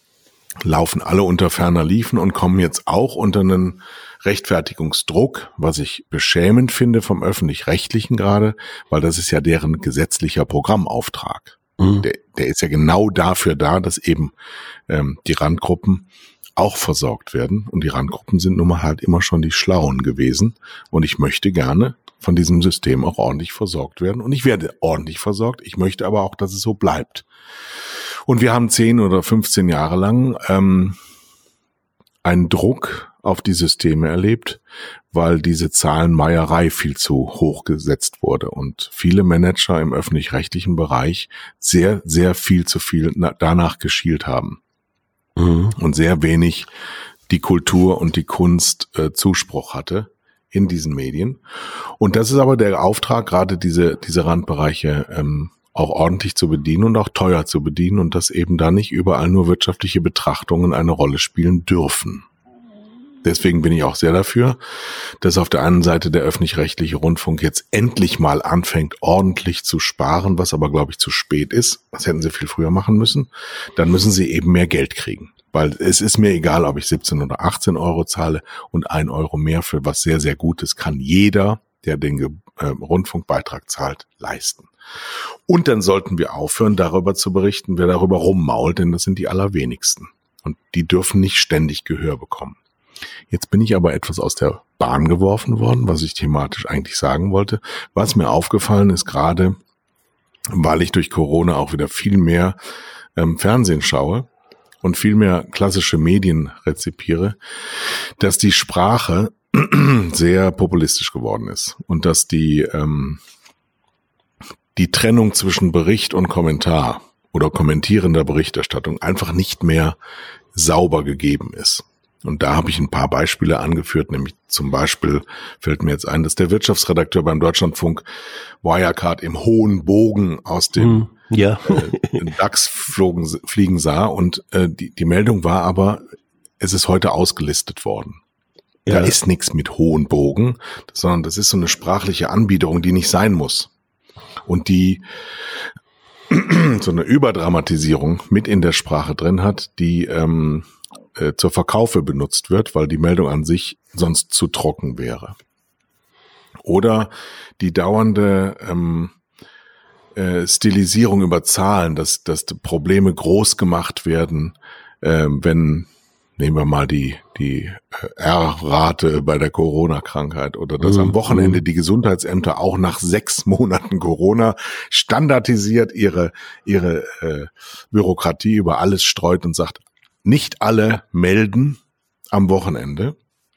laufen alle unter ferner Liefen und kommen jetzt auch unter einen Rechtfertigungsdruck, was ich beschämend finde vom Öffentlich-Rechtlichen gerade, weil das ist ja deren gesetzlicher Programmauftrag. Mhm. Der, der ist ja genau dafür da, dass eben ähm, die Randgruppen auch versorgt werden. Und die Randgruppen sind nun mal halt immer schon die Schlauen gewesen. Und ich möchte gerne von diesem System auch ordentlich versorgt werden. Und ich werde ordentlich versorgt. Ich möchte aber auch, dass es so bleibt. Und wir haben zehn oder fünfzehn Jahre lang ähm, einen Druck auf die Systeme erlebt, weil diese Zahlenmeierei viel zu hoch gesetzt wurde und viele Manager im öffentlich-rechtlichen Bereich sehr, sehr viel zu viel na- danach geschielt haben mhm. und sehr wenig die Kultur und die Kunst äh, Zuspruch hatte in diesen Medien. Und das ist aber der Auftrag, gerade diese diese Randbereiche ähm, auch ordentlich zu bedienen und auch teuer zu bedienen und dass eben da nicht überall nur wirtschaftliche Betrachtungen eine Rolle spielen dürfen. Deswegen bin ich auch sehr dafür, dass auf der einen Seite der öffentlich-rechtliche Rundfunk jetzt endlich mal anfängt, ordentlich zu sparen, was aber, glaube ich, zu spät ist. Das hätten sie viel früher machen müssen. Dann müssen sie eben mehr Geld kriegen. Weil es ist mir egal, ob ich siebzehn oder achtzehn Euro zahle und ein Euro mehr für was sehr, sehr Gutes kann jeder, der den äh, Rundfunkbeitrag zahlt, leisten. Und dann sollten wir aufhören, darüber zu berichten, wer darüber rummault, denn das sind die allerwenigsten. Und die dürfen nicht ständig Gehör bekommen. Jetzt bin ich aber etwas aus der Bahn geworfen worden, was ich thematisch eigentlich sagen wollte. Was mir aufgefallen ist gerade, weil ich durch Corona auch wieder viel mehr ähm, Fernsehen schaue und viel mehr klassische Medien rezipiere, dass die Sprache sehr populistisch geworden ist und dass die ähm, die Trennung zwischen Bericht und Kommentar oder kommentierender Berichterstattung einfach nicht mehr sauber gegeben ist. Und da habe ich ein paar Beispiele angeführt, nämlich zum Beispiel fällt mir jetzt ein, dass der Wirtschaftsredakteur beim Deutschlandfunk Wirecard im hohen Bogen aus dem mm, ja. äh, DAX flogen, fliegen sah und äh, die, die Meldung war aber, es ist heute ausgelistet worden. Ja. Da ist nichts mit hohen Bogen, sondern das ist so eine sprachliche Anbiederung, die nicht sein muss. Und die so eine Überdramatisierung mit in der Sprache drin hat, die ähm, äh, zur Verkaufe benutzt wird, weil die Meldung an sich sonst zu trocken wäre. Oder die dauernde ähm, äh, Stilisierung über Zahlen, dass, dass die Probleme groß gemacht werden, äh, wenn, nehmen wir mal die, die R-Rate bei der Corona-Krankheit oder dass mhm. am Wochenende die Gesundheitsämter auch nach sechs Monaten Corona standardisiert ihre, ihre äh, Bürokratie über alles streut und sagt, nicht alle melden am Wochenende,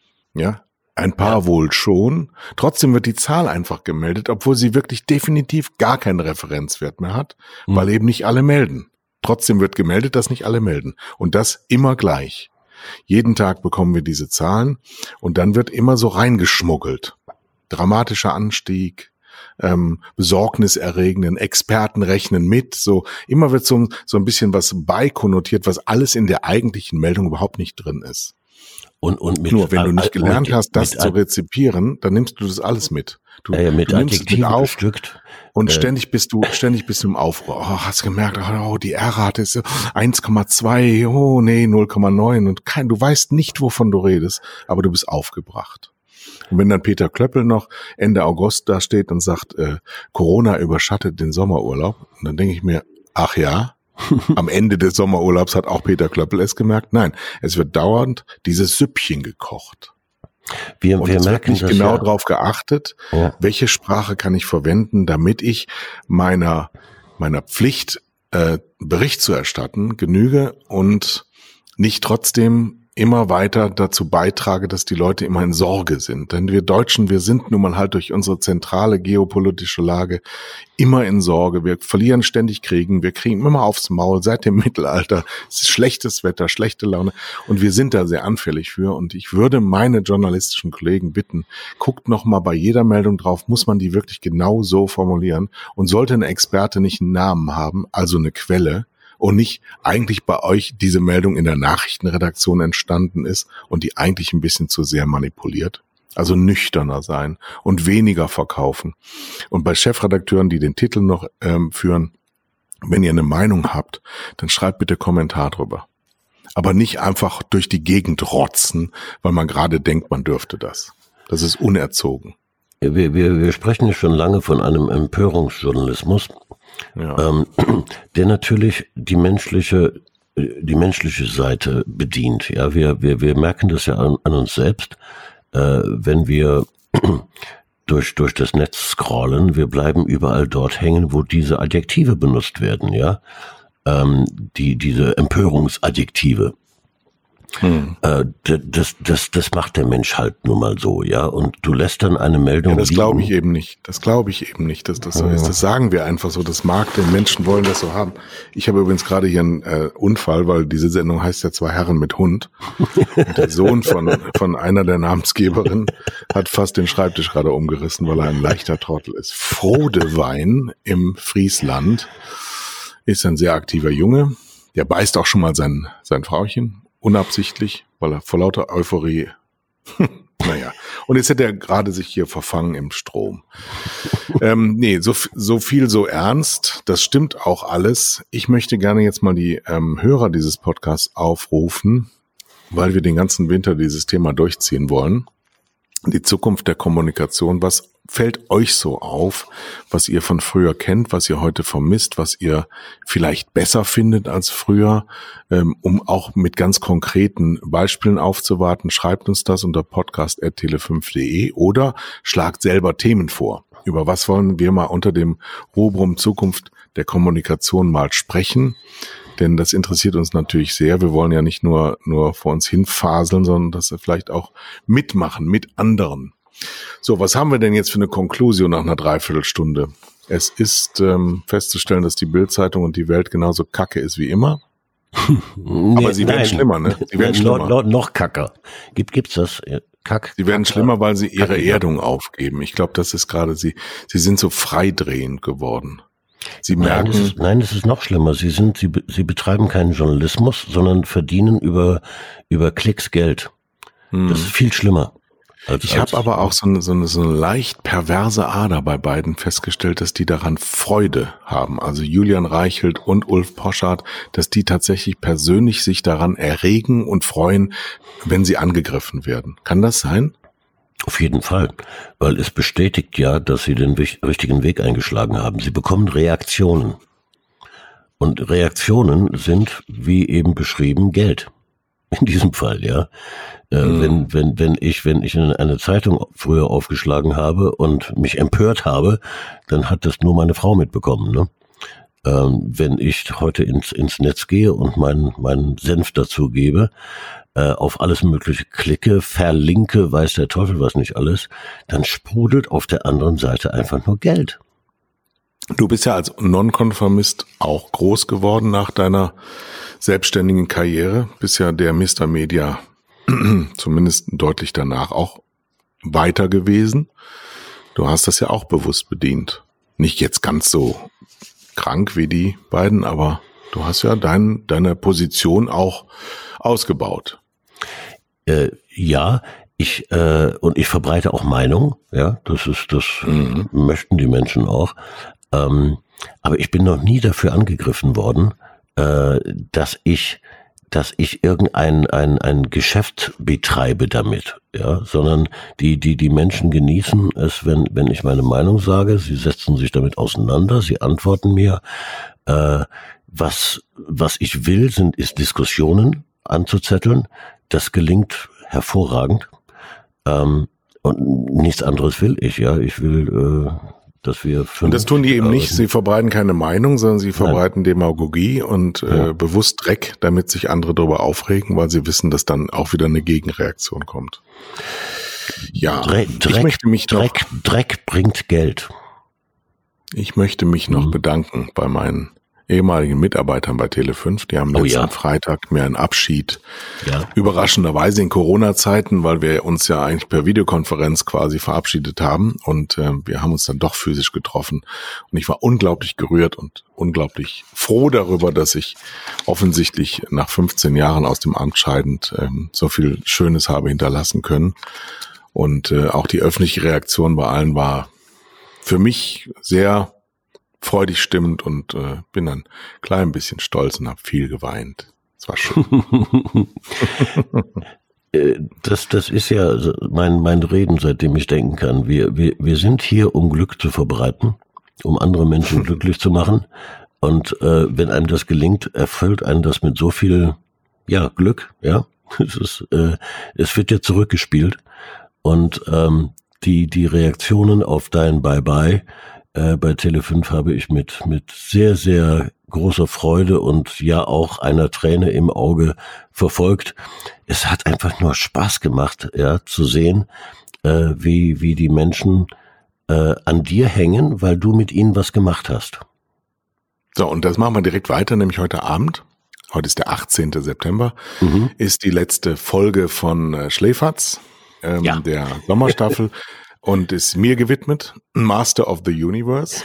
ja, ein paar ja. wohl schon. Trotzdem wird die Zahl einfach gemeldet, obwohl sie wirklich definitiv gar keinen Referenzwert mehr hat, mhm. weil eben nicht alle melden. Trotzdem wird gemeldet, dass nicht alle melden. Und das immer gleich. Jeden Tag bekommen wir diese Zahlen und dann wird immer so reingeschmuggelt. Dramatischer Anstieg, ähm, besorgniserregenden, Experten rechnen mit, so immer wird so, so ein bisschen was beikonnotiert, was alles in der eigentlichen Meldung überhaupt nicht drin ist. Und, und mit, Nur wenn du nicht gelernt mit, hast, das zu rezipieren, dann nimmst du das alles mit. Du, ja, ja, mit du nimmst es mit auf bestückt. Und äh, ständig bist du, ständig bist du im Aufruhr. Oh, hast gemerkt, oh, die R-Rate ist eins Komma zwei, oh nee, null Komma neun und kein, du weißt nicht, wovon du redest, aber du bist aufgebracht. Und wenn dann Peter Klöppel noch Ende August da steht und sagt, äh, Corona überschattet den Sommerurlaub, und dann denke ich mir, ach ja, am Ende des Sommerurlaubs hat auch Peter Klöppel es gemerkt. Nein, es wird dauernd dieses Süppchen gekocht. Wir, und wir es merken wird nicht das genau ja. darauf geachtet, ja. welche Sprache kann ich verwenden, damit ich meiner meiner Pflicht, äh, Bericht zu erstatten, genüge und nicht trotzdem immer weiter dazu beitrage, dass die Leute immer in Sorge sind. Denn wir Deutschen, wir sind nun mal halt durch unsere zentrale geopolitische Lage immer in Sorge. Wir verlieren ständig Kriegen, wir kriegen immer aufs Maul seit dem Mittelalter. Es ist schlechtes Wetter, schlechte Laune und wir sind da sehr anfällig für. Und ich würde meine journalistischen Kollegen bitten, guckt noch mal bei jeder Meldung drauf, muss man die wirklich genau so formulieren und sollte ein Experte nicht einen Namen haben, also eine Quelle, und nicht eigentlich bei euch diese Meldung in der Nachrichtenredaktion entstanden ist und die eigentlich ein bisschen zu sehr manipuliert. Also nüchterner sein und weniger verkaufen. Und bei Chefredakteuren, die den Titel noch ähm, führen, wenn ihr eine Meinung habt, dann schreibt bitte Kommentar drüber. Aber nicht einfach durch die Gegend rotzen, weil man gerade denkt, man dürfte das. Das ist unerzogen. Wir, wir, wir sprechen ja schon lange von einem Empörungsjournalismus. Ja. Ähm, der natürlich die menschliche, die menschliche Seite bedient. Ja, wir, wir, wir merken das ja an, an uns selbst, äh, wenn wir durch, durch das Netz scrollen, wir bleiben überall dort hängen, wo diese Adjektive benutzt werden, ja, ähm, die, diese Empörungsadjektive. Hm. Äh, das, das, das macht der Mensch halt nun mal so, ja. Und du lässt dann eine Meldung. Ja, das glaube ich eben nicht. Das glaube ich eben nicht, dass das so ja. ist. Das sagen wir einfach so. Das mag, den Menschen wollen das so haben. Ich habe übrigens gerade hier einen äh, Unfall, weil diese Sendung heißt ja Zwei Herren mit Hund. Und der Sohn von von einer der Namensgeberinnen hat fast den Schreibtisch gerade umgerissen, weil er ein leichter Trottel ist. Frodewein im Friesland ist ein sehr aktiver Junge. Der beißt auch schon mal sein sein Frauchen. Unabsichtlich, weil er vor lauter Euphorie, naja, und jetzt hätte er gerade sich hier verfangen im Strom. ähm, nee, so, so viel, so ernst, das stimmt auch alles. Ich möchte gerne jetzt mal die ähm, Hörer dieses Podcasts aufrufen, weil wir den ganzen Winter dieses Thema durchziehen wollen. Die Zukunft der Kommunikation, was fällt euch so auf, was ihr von früher kennt, was ihr heute vermisst, was ihr vielleicht besser findet als früher, ähm, um auch mit ganz konkreten Beispielen aufzuwarten, schreibt uns das unter podcast at tele fünf punkt de oder schlagt selber Themen vor. Über was wollen wir mal unter dem Rubrum Zukunft der Kommunikation mal sprechen? Denn das interessiert uns natürlich sehr. Wir wollen ja nicht nur nur vor uns hinfaseln, sondern dass wir vielleicht auch mitmachen mit anderen. So, was haben wir denn jetzt für eine Konklusion nach einer Dreiviertelstunde? Es ist ähm, festzustellen, dass die Bild-Zeitung und die Welt genauso kacke ist wie immer. Nee, aber sie werden nein. schlimmer, ne? Sie werden no, schlimmer. No, noch kacker. Gibt, gibt's das? Kack? Sie werden Kacker. schlimmer, weil sie ihre Kacker. Erdung aufgeben. Ich glaube, das ist gerade sie. Sie sind so freidrehend geworden. Sie Nein, merken. es ist, nein, es ist noch schlimmer. Sie sind, sie, sie betreiben keinen Journalismus, sondern verdienen über, über Klicks Geld. Hm. Das ist viel schlimmer. Als, ich habe aber auch so eine, so, eine, so eine leicht perverse Ader bei beiden festgestellt, dass die daran Freude haben. Also Julian Reichelt und Ulf Poschardt, dass die tatsächlich persönlich sich daran erregen und freuen, wenn sie angegriffen werden. Kann das sein? Auf jeden Fall, weil es bestätigt ja, dass sie den richtigen Weg eingeschlagen haben. Sie bekommen Reaktionen. Und Reaktionen sind, wie eben beschrieben, Geld. In diesem Fall, ja. Äh, mhm. Wenn, wenn, wenn ich, wenn ich eine Zeitung früher aufgeschlagen habe und mich empört habe, dann hat das nur meine Frau mitbekommen, ne? Ähm, wenn ich heute ins, ins Netz gehe und meinen, meinen Senf dazu gebe, äh, auf alles Mögliche klicke, verlinke, weiß der Teufel was nicht alles, dann sprudelt auf der anderen Seite einfach nur Geld. Du bist ja als Nonkonformist auch groß geworden nach deiner selbstständigen Karriere, bist ja der Mister Media zumindest deutlich danach auch weiter gewesen. Du hast das ja auch bewusst bedient. Nicht jetzt ganz so krank wie die beiden, aber du hast ja dein, deine Position auch ausgebaut. Äh, ja, ich äh, und ich verbreite auch Meinung, ja, das ist das mhm. möchten die Menschen auch. Ähm, aber ich bin noch nie dafür angegriffen worden, äh, dass ich, dass ich irgendein ein ein Geschäft betreibe damit, ja, sondern die die die Menschen genießen es, wenn wenn ich meine Meinung sage. Sie setzen sich damit auseinander, sie antworten mir. Äh, was was ich will, sind ist Diskussionen anzuzetteln. Das gelingt hervorragend. Ähm, und nichts anderes will ich, ja. Ich will äh, dass wir und das tun die eben nicht, sie verbreiten keine Meinung, sondern sie verbreiten Nein. Demagogie und äh, ja. bewusst Dreck, damit sich andere darüber aufregen, weil sie wissen, dass dann auch wieder eine Gegenreaktion kommt. Ja, Dreck, ich möchte mich Dreck, noch, Dreck bringt Geld. Ich möchte mich noch mhm. bedanken bei meinen ehemaligen Mitarbeitern bei Tele fünf. Die haben letzten oh ja. Freitag mir einen Abschied, ja. überraschenderweise in Corona-Zeiten, weil wir uns ja eigentlich per Videokonferenz quasi verabschiedet haben und äh, wir haben uns dann doch physisch getroffen und ich war unglaublich gerührt und unglaublich froh darüber, dass ich offensichtlich nach fünfzehn Jahren aus dem Amt scheidend äh, so viel Schönes habe hinterlassen können und äh, auch die öffentliche Reaktion bei allen war für mich sehr freudig stimmend und äh, bin dann ein klein bisschen stolz und habe viel geweint. Das war schön. das, das ist ja mein, mein Reden, seitdem ich denken kann. Wir, wir, wir sind hier, um Glück zu verbreiten, um andere Menschen glücklich zu machen. Und äh, wenn einem das gelingt, erfüllt einen das mit so viel ja Glück. Ja, es ist, äh, es wird ja zurückgespielt und ähm, die die Reaktionen auf dein Bye-bye Äh, bei Tele fünf habe ich mit mit sehr, sehr großer Freude und ja auch einer Träne im Auge verfolgt. Es hat einfach nur Spaß gemacht, ja, zu sehen, äh, wie wie die Menschen äh, an dir hängen, weil du mit ihnen was gemacht hast. So, und das machen wir direkt weiter, nämlich heute Abend. Heute ist der achtzehnte September, mhm. ist die letzte Folge von äh, Schläferz, ähm, ja. der Sommerstaffel. Und ist mir gewidmet, Master of the Universe.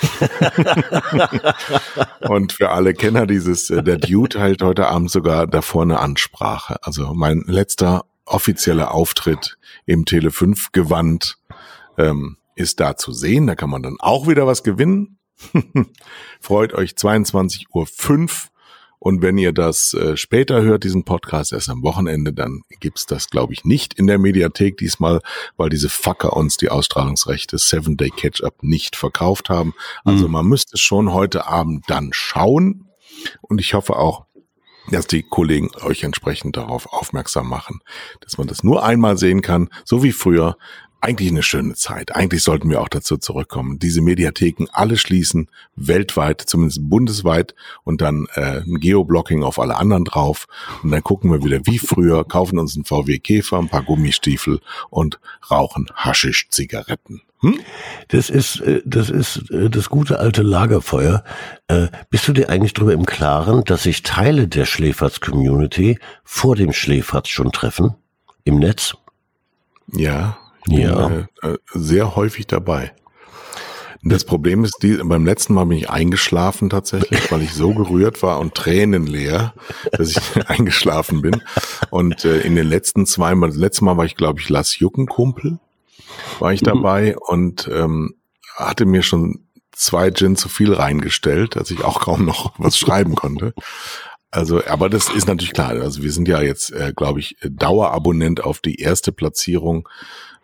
Und für alle Kenner dieses, der Dude hält heute Abend sogar davor eine Ansprache. Also mein letzter offizieller Auftritt im Tele fünf Gewand ähm, ist da zu sehen. Da kann man dann auch wieder was gewinnen. Freut euch, zweiundzwanzig Uhr fünf. Und wenn ihr das äh, später hört, diesen Podcast erst am Wochenende, dann gibt's das, glaube ich, nicht in der Mediathek diesmal, weil diese Fucker uns die Ausstrahlungsrechte Seven Day Catch-Up nicht verkauft haben. Also mhm. man müsste schon heute Abend dann schauen. Und ich hoffe auch, dass die Kollegen euch entsprechend darauf aufmerksam machen, dass man das nur einmal sehen kann, so wie früher. Eigentlich eine schöne Zeit. Eigentlich sollten wir auch dazu zurückkommen. Diese Mediatheken alle schließen, weltweit, zumindest bundesweit, und dann äh, ein Geoblocking auf alle anderen drauf. Und dann gucken wir wieder wie früher, kaufen uns einen V W Käfer, ein paar Gummistiefel und rauchen Haschisch-Zigaretten. Hm? Das ist das ist das gute alte Lagerfeuer. Äh, bist du dir eigentlich darüber im Klaren, dass sich Teile der Schläferz-Community vor dem Schläferz schon treffen? Im Netz? Ja. Ich bin ja. äh, sehr häufig dabei. Das Problem ist, die, beim letzten Mal bin ich eingeschlafen tatsächlich, weil ich so gerührt war und tränenleer, dass ich eingeschlafen bin. Und äh, in den letzten zwei Mal, das letzte Mal war ich, glaube ich, Lass Juckenkumpel, war ich dabei mhm. und ähm, hatte mir schon zwei Gin zu viel reingestellt, dass ich auch kaum noch was schreiben konnte. Also, aber das ist natürlich klar. Also wir sind ja jetzt, äh, glaube ich, Dauerabonnent auf die erste Platzierung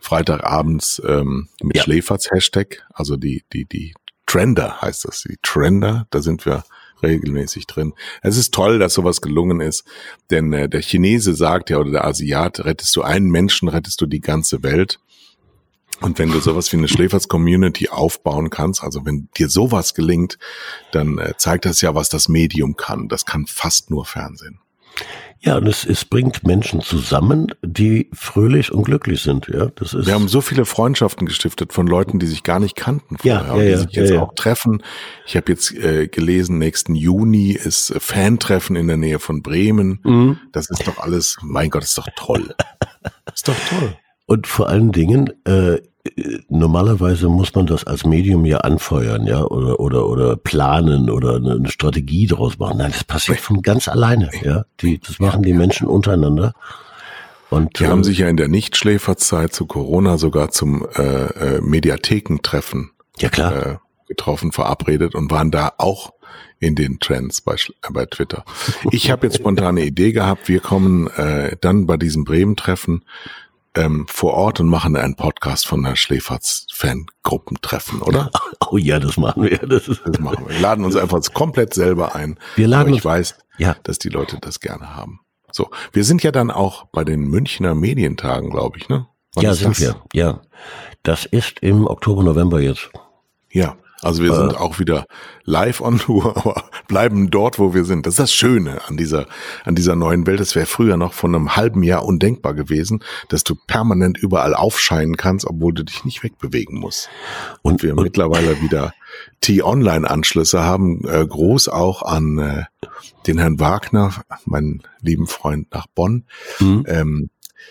Freitagabends ähm, mit Ja. Schläferz-Hashtag, also die, die, die Trender heißt das, die Trender, da sind wir regelmäßig drin. Es ist toll, dass sowas gelungen ist, denn äh, der Chinese sagt ja, oder der Asiat, rettest du einen Menschen, rettest du die ganze Welt. Und wenn du sowas wie eine Schläferz-Community aufbauen kannst, also wenn dir sowas gelingt, dann äh, zeigt das ja, was das Medium kann. Das kann fast nur Fernsehen. Ja, und es, es bringt Menschen zusammen, die fröhlich und glücklich sind. Ja, das ist. Wir haben so viele Freundschaften gestiftet von Leuten, die sich gar nicht kannten Ja, vorher, ja, und die ja, sich jetzt ja, ja. auch treffen. Ich habe jetzt äh, gelesen, nächsten Juni ist äh, Fantreffen in der Nähe von Bremen. Mhm. Das ist doch alles, mein Gott, ist doch toll. Ist doch toll. Und vor allen Dingen, äh, normalerweise muss man das als Medium ja anfeuern, ja, oder oder oder planen oder eine, eine Strategie daraus machen. Nein, das passiert von ganz alleine, ja. Die, das machen die Menschen untereinander. Und Die äh, haben sich ja in der Nichtschläferzeit zu Corona sogar zum äh, äh, Mediathekentreffen ja klar. äh, getroffen, verabredet und waren da auch in den Trends bei, Sch- äh, bei Twitter. Ich habe jetzt spontane Idee gehabt, wir kommen äh, dann bei diesem Bremen-Treffen ähm, vor Ort und machen einen Podcast von der Schläferz-Fangruppentreffen, oder? Oh ja, das machen wir. Das ist, Das machen wir. Wir laden uns einfach komplett selber ein. Wir laden Aber ich uns- weiß, ja. dass die Leute das gerne haben. So, wir sind ja dann auch bei den Münchner Medientagen, glaube ich, ne? Wann ja, ist sind das? wir. Ja, das ist im Oktober, November jetzt. Ja, also wir Äh. sind auch wieder live on Tour, aber bleiben dort, wo wir sind. Das ist das Schöne an dieser an dieser neuen Welt. Das wäre früher noch von einem halben Jahr undenkbar gewesen, dass du permanent überall aufscheinen kannst, obwohl du dich nicht wegbewegen musst. Und, Und- wir und- mittlerweile wieder T-Online-Anschlüsse haben, äh, groß auch an äh, den Herrn Wagner, meinen lieben Freund nach Bonn. Mhm. Ähm,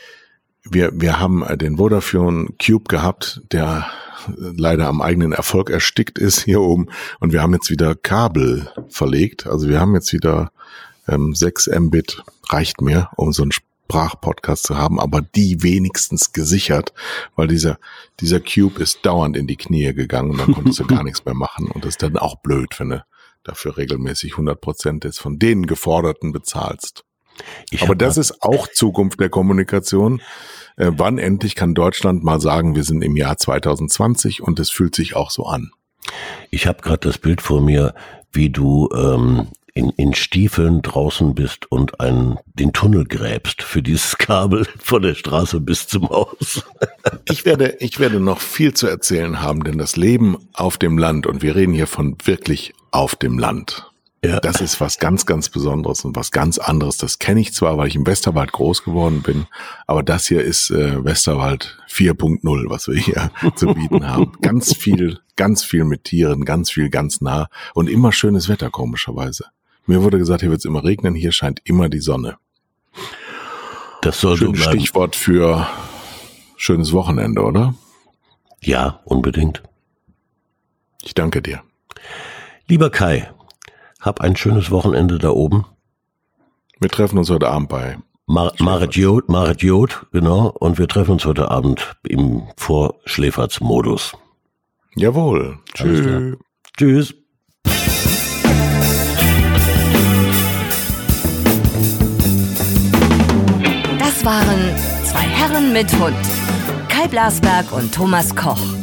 wir wir haben äh, den Vodafone Cube gehabt, der äh, leider am eigenen Erfolg erstickt ist hier oben. Und wir haben jetzt wieder Kabel verlegt. Also wir haben jetzt wieder ähm, sechs Mbit, reicht mir, um so einen Sprachpodcast zu haben, aber die wenigstens gesichert, weil dieser dieser Cube ist dauernd in die Knie gegangen und dann konntest du gar nichts mehr machen. Und das ist dann auch blöd, wenn du dafür regelmäßig hundert Prozent des von denen Geforderten bezahlst. Ich Aber hab das mal- ist auch Zukunft der Kommunikation. Äh, wann endlich kann Deutschland mal sagen, wir sind im Jahr zwanzig zwanzig und es fühlt sich auch so an. Ich habe gerade das Bild vor mir, wie du ähm, in, in Stiefeln draußen bist und einen, den Tunnel gräbst für dieses Kabel von der Straße bis zum Haus. Ich werde, ich werde noch viel zu erzählen haben, denn das Leben auf dem Land, und wir reden hier von wirklich auf dem Land, Ja. das ist was ganz, ganz Besonderes und was ganz anderes. Das kenne ich zwar, weil ich im Westerwald groß geworden bin, aber das hier ist äh, Westerwald vier Punkt null, was wir hier zu bieten haben. Ganz viel, ganz viel mit Tieren, ganz viel ganz nah und immer schönes Wetter, komischerweise. Mir wurde gesagt, hier wird es immer regnen, hier scheint immer die Sonne. Das soll so Schönes bleiben. Stichwort für schönes Wochenende, oder? Ja, unbedingt. Ich danke dir. Lieber Kai, hab ein schönes Wochenende da oben. Wir treffen uns heute Abend bei. Mar Marit Jod, Marit Jod, genau. Und wir treffen uns heute Abend im Vorschläferz-Modus. Jawohl. Alles klar. Tschüss. Tschüss. Das waren zwei Herren mit Hund. Kai Blasberg und Thomas Koch.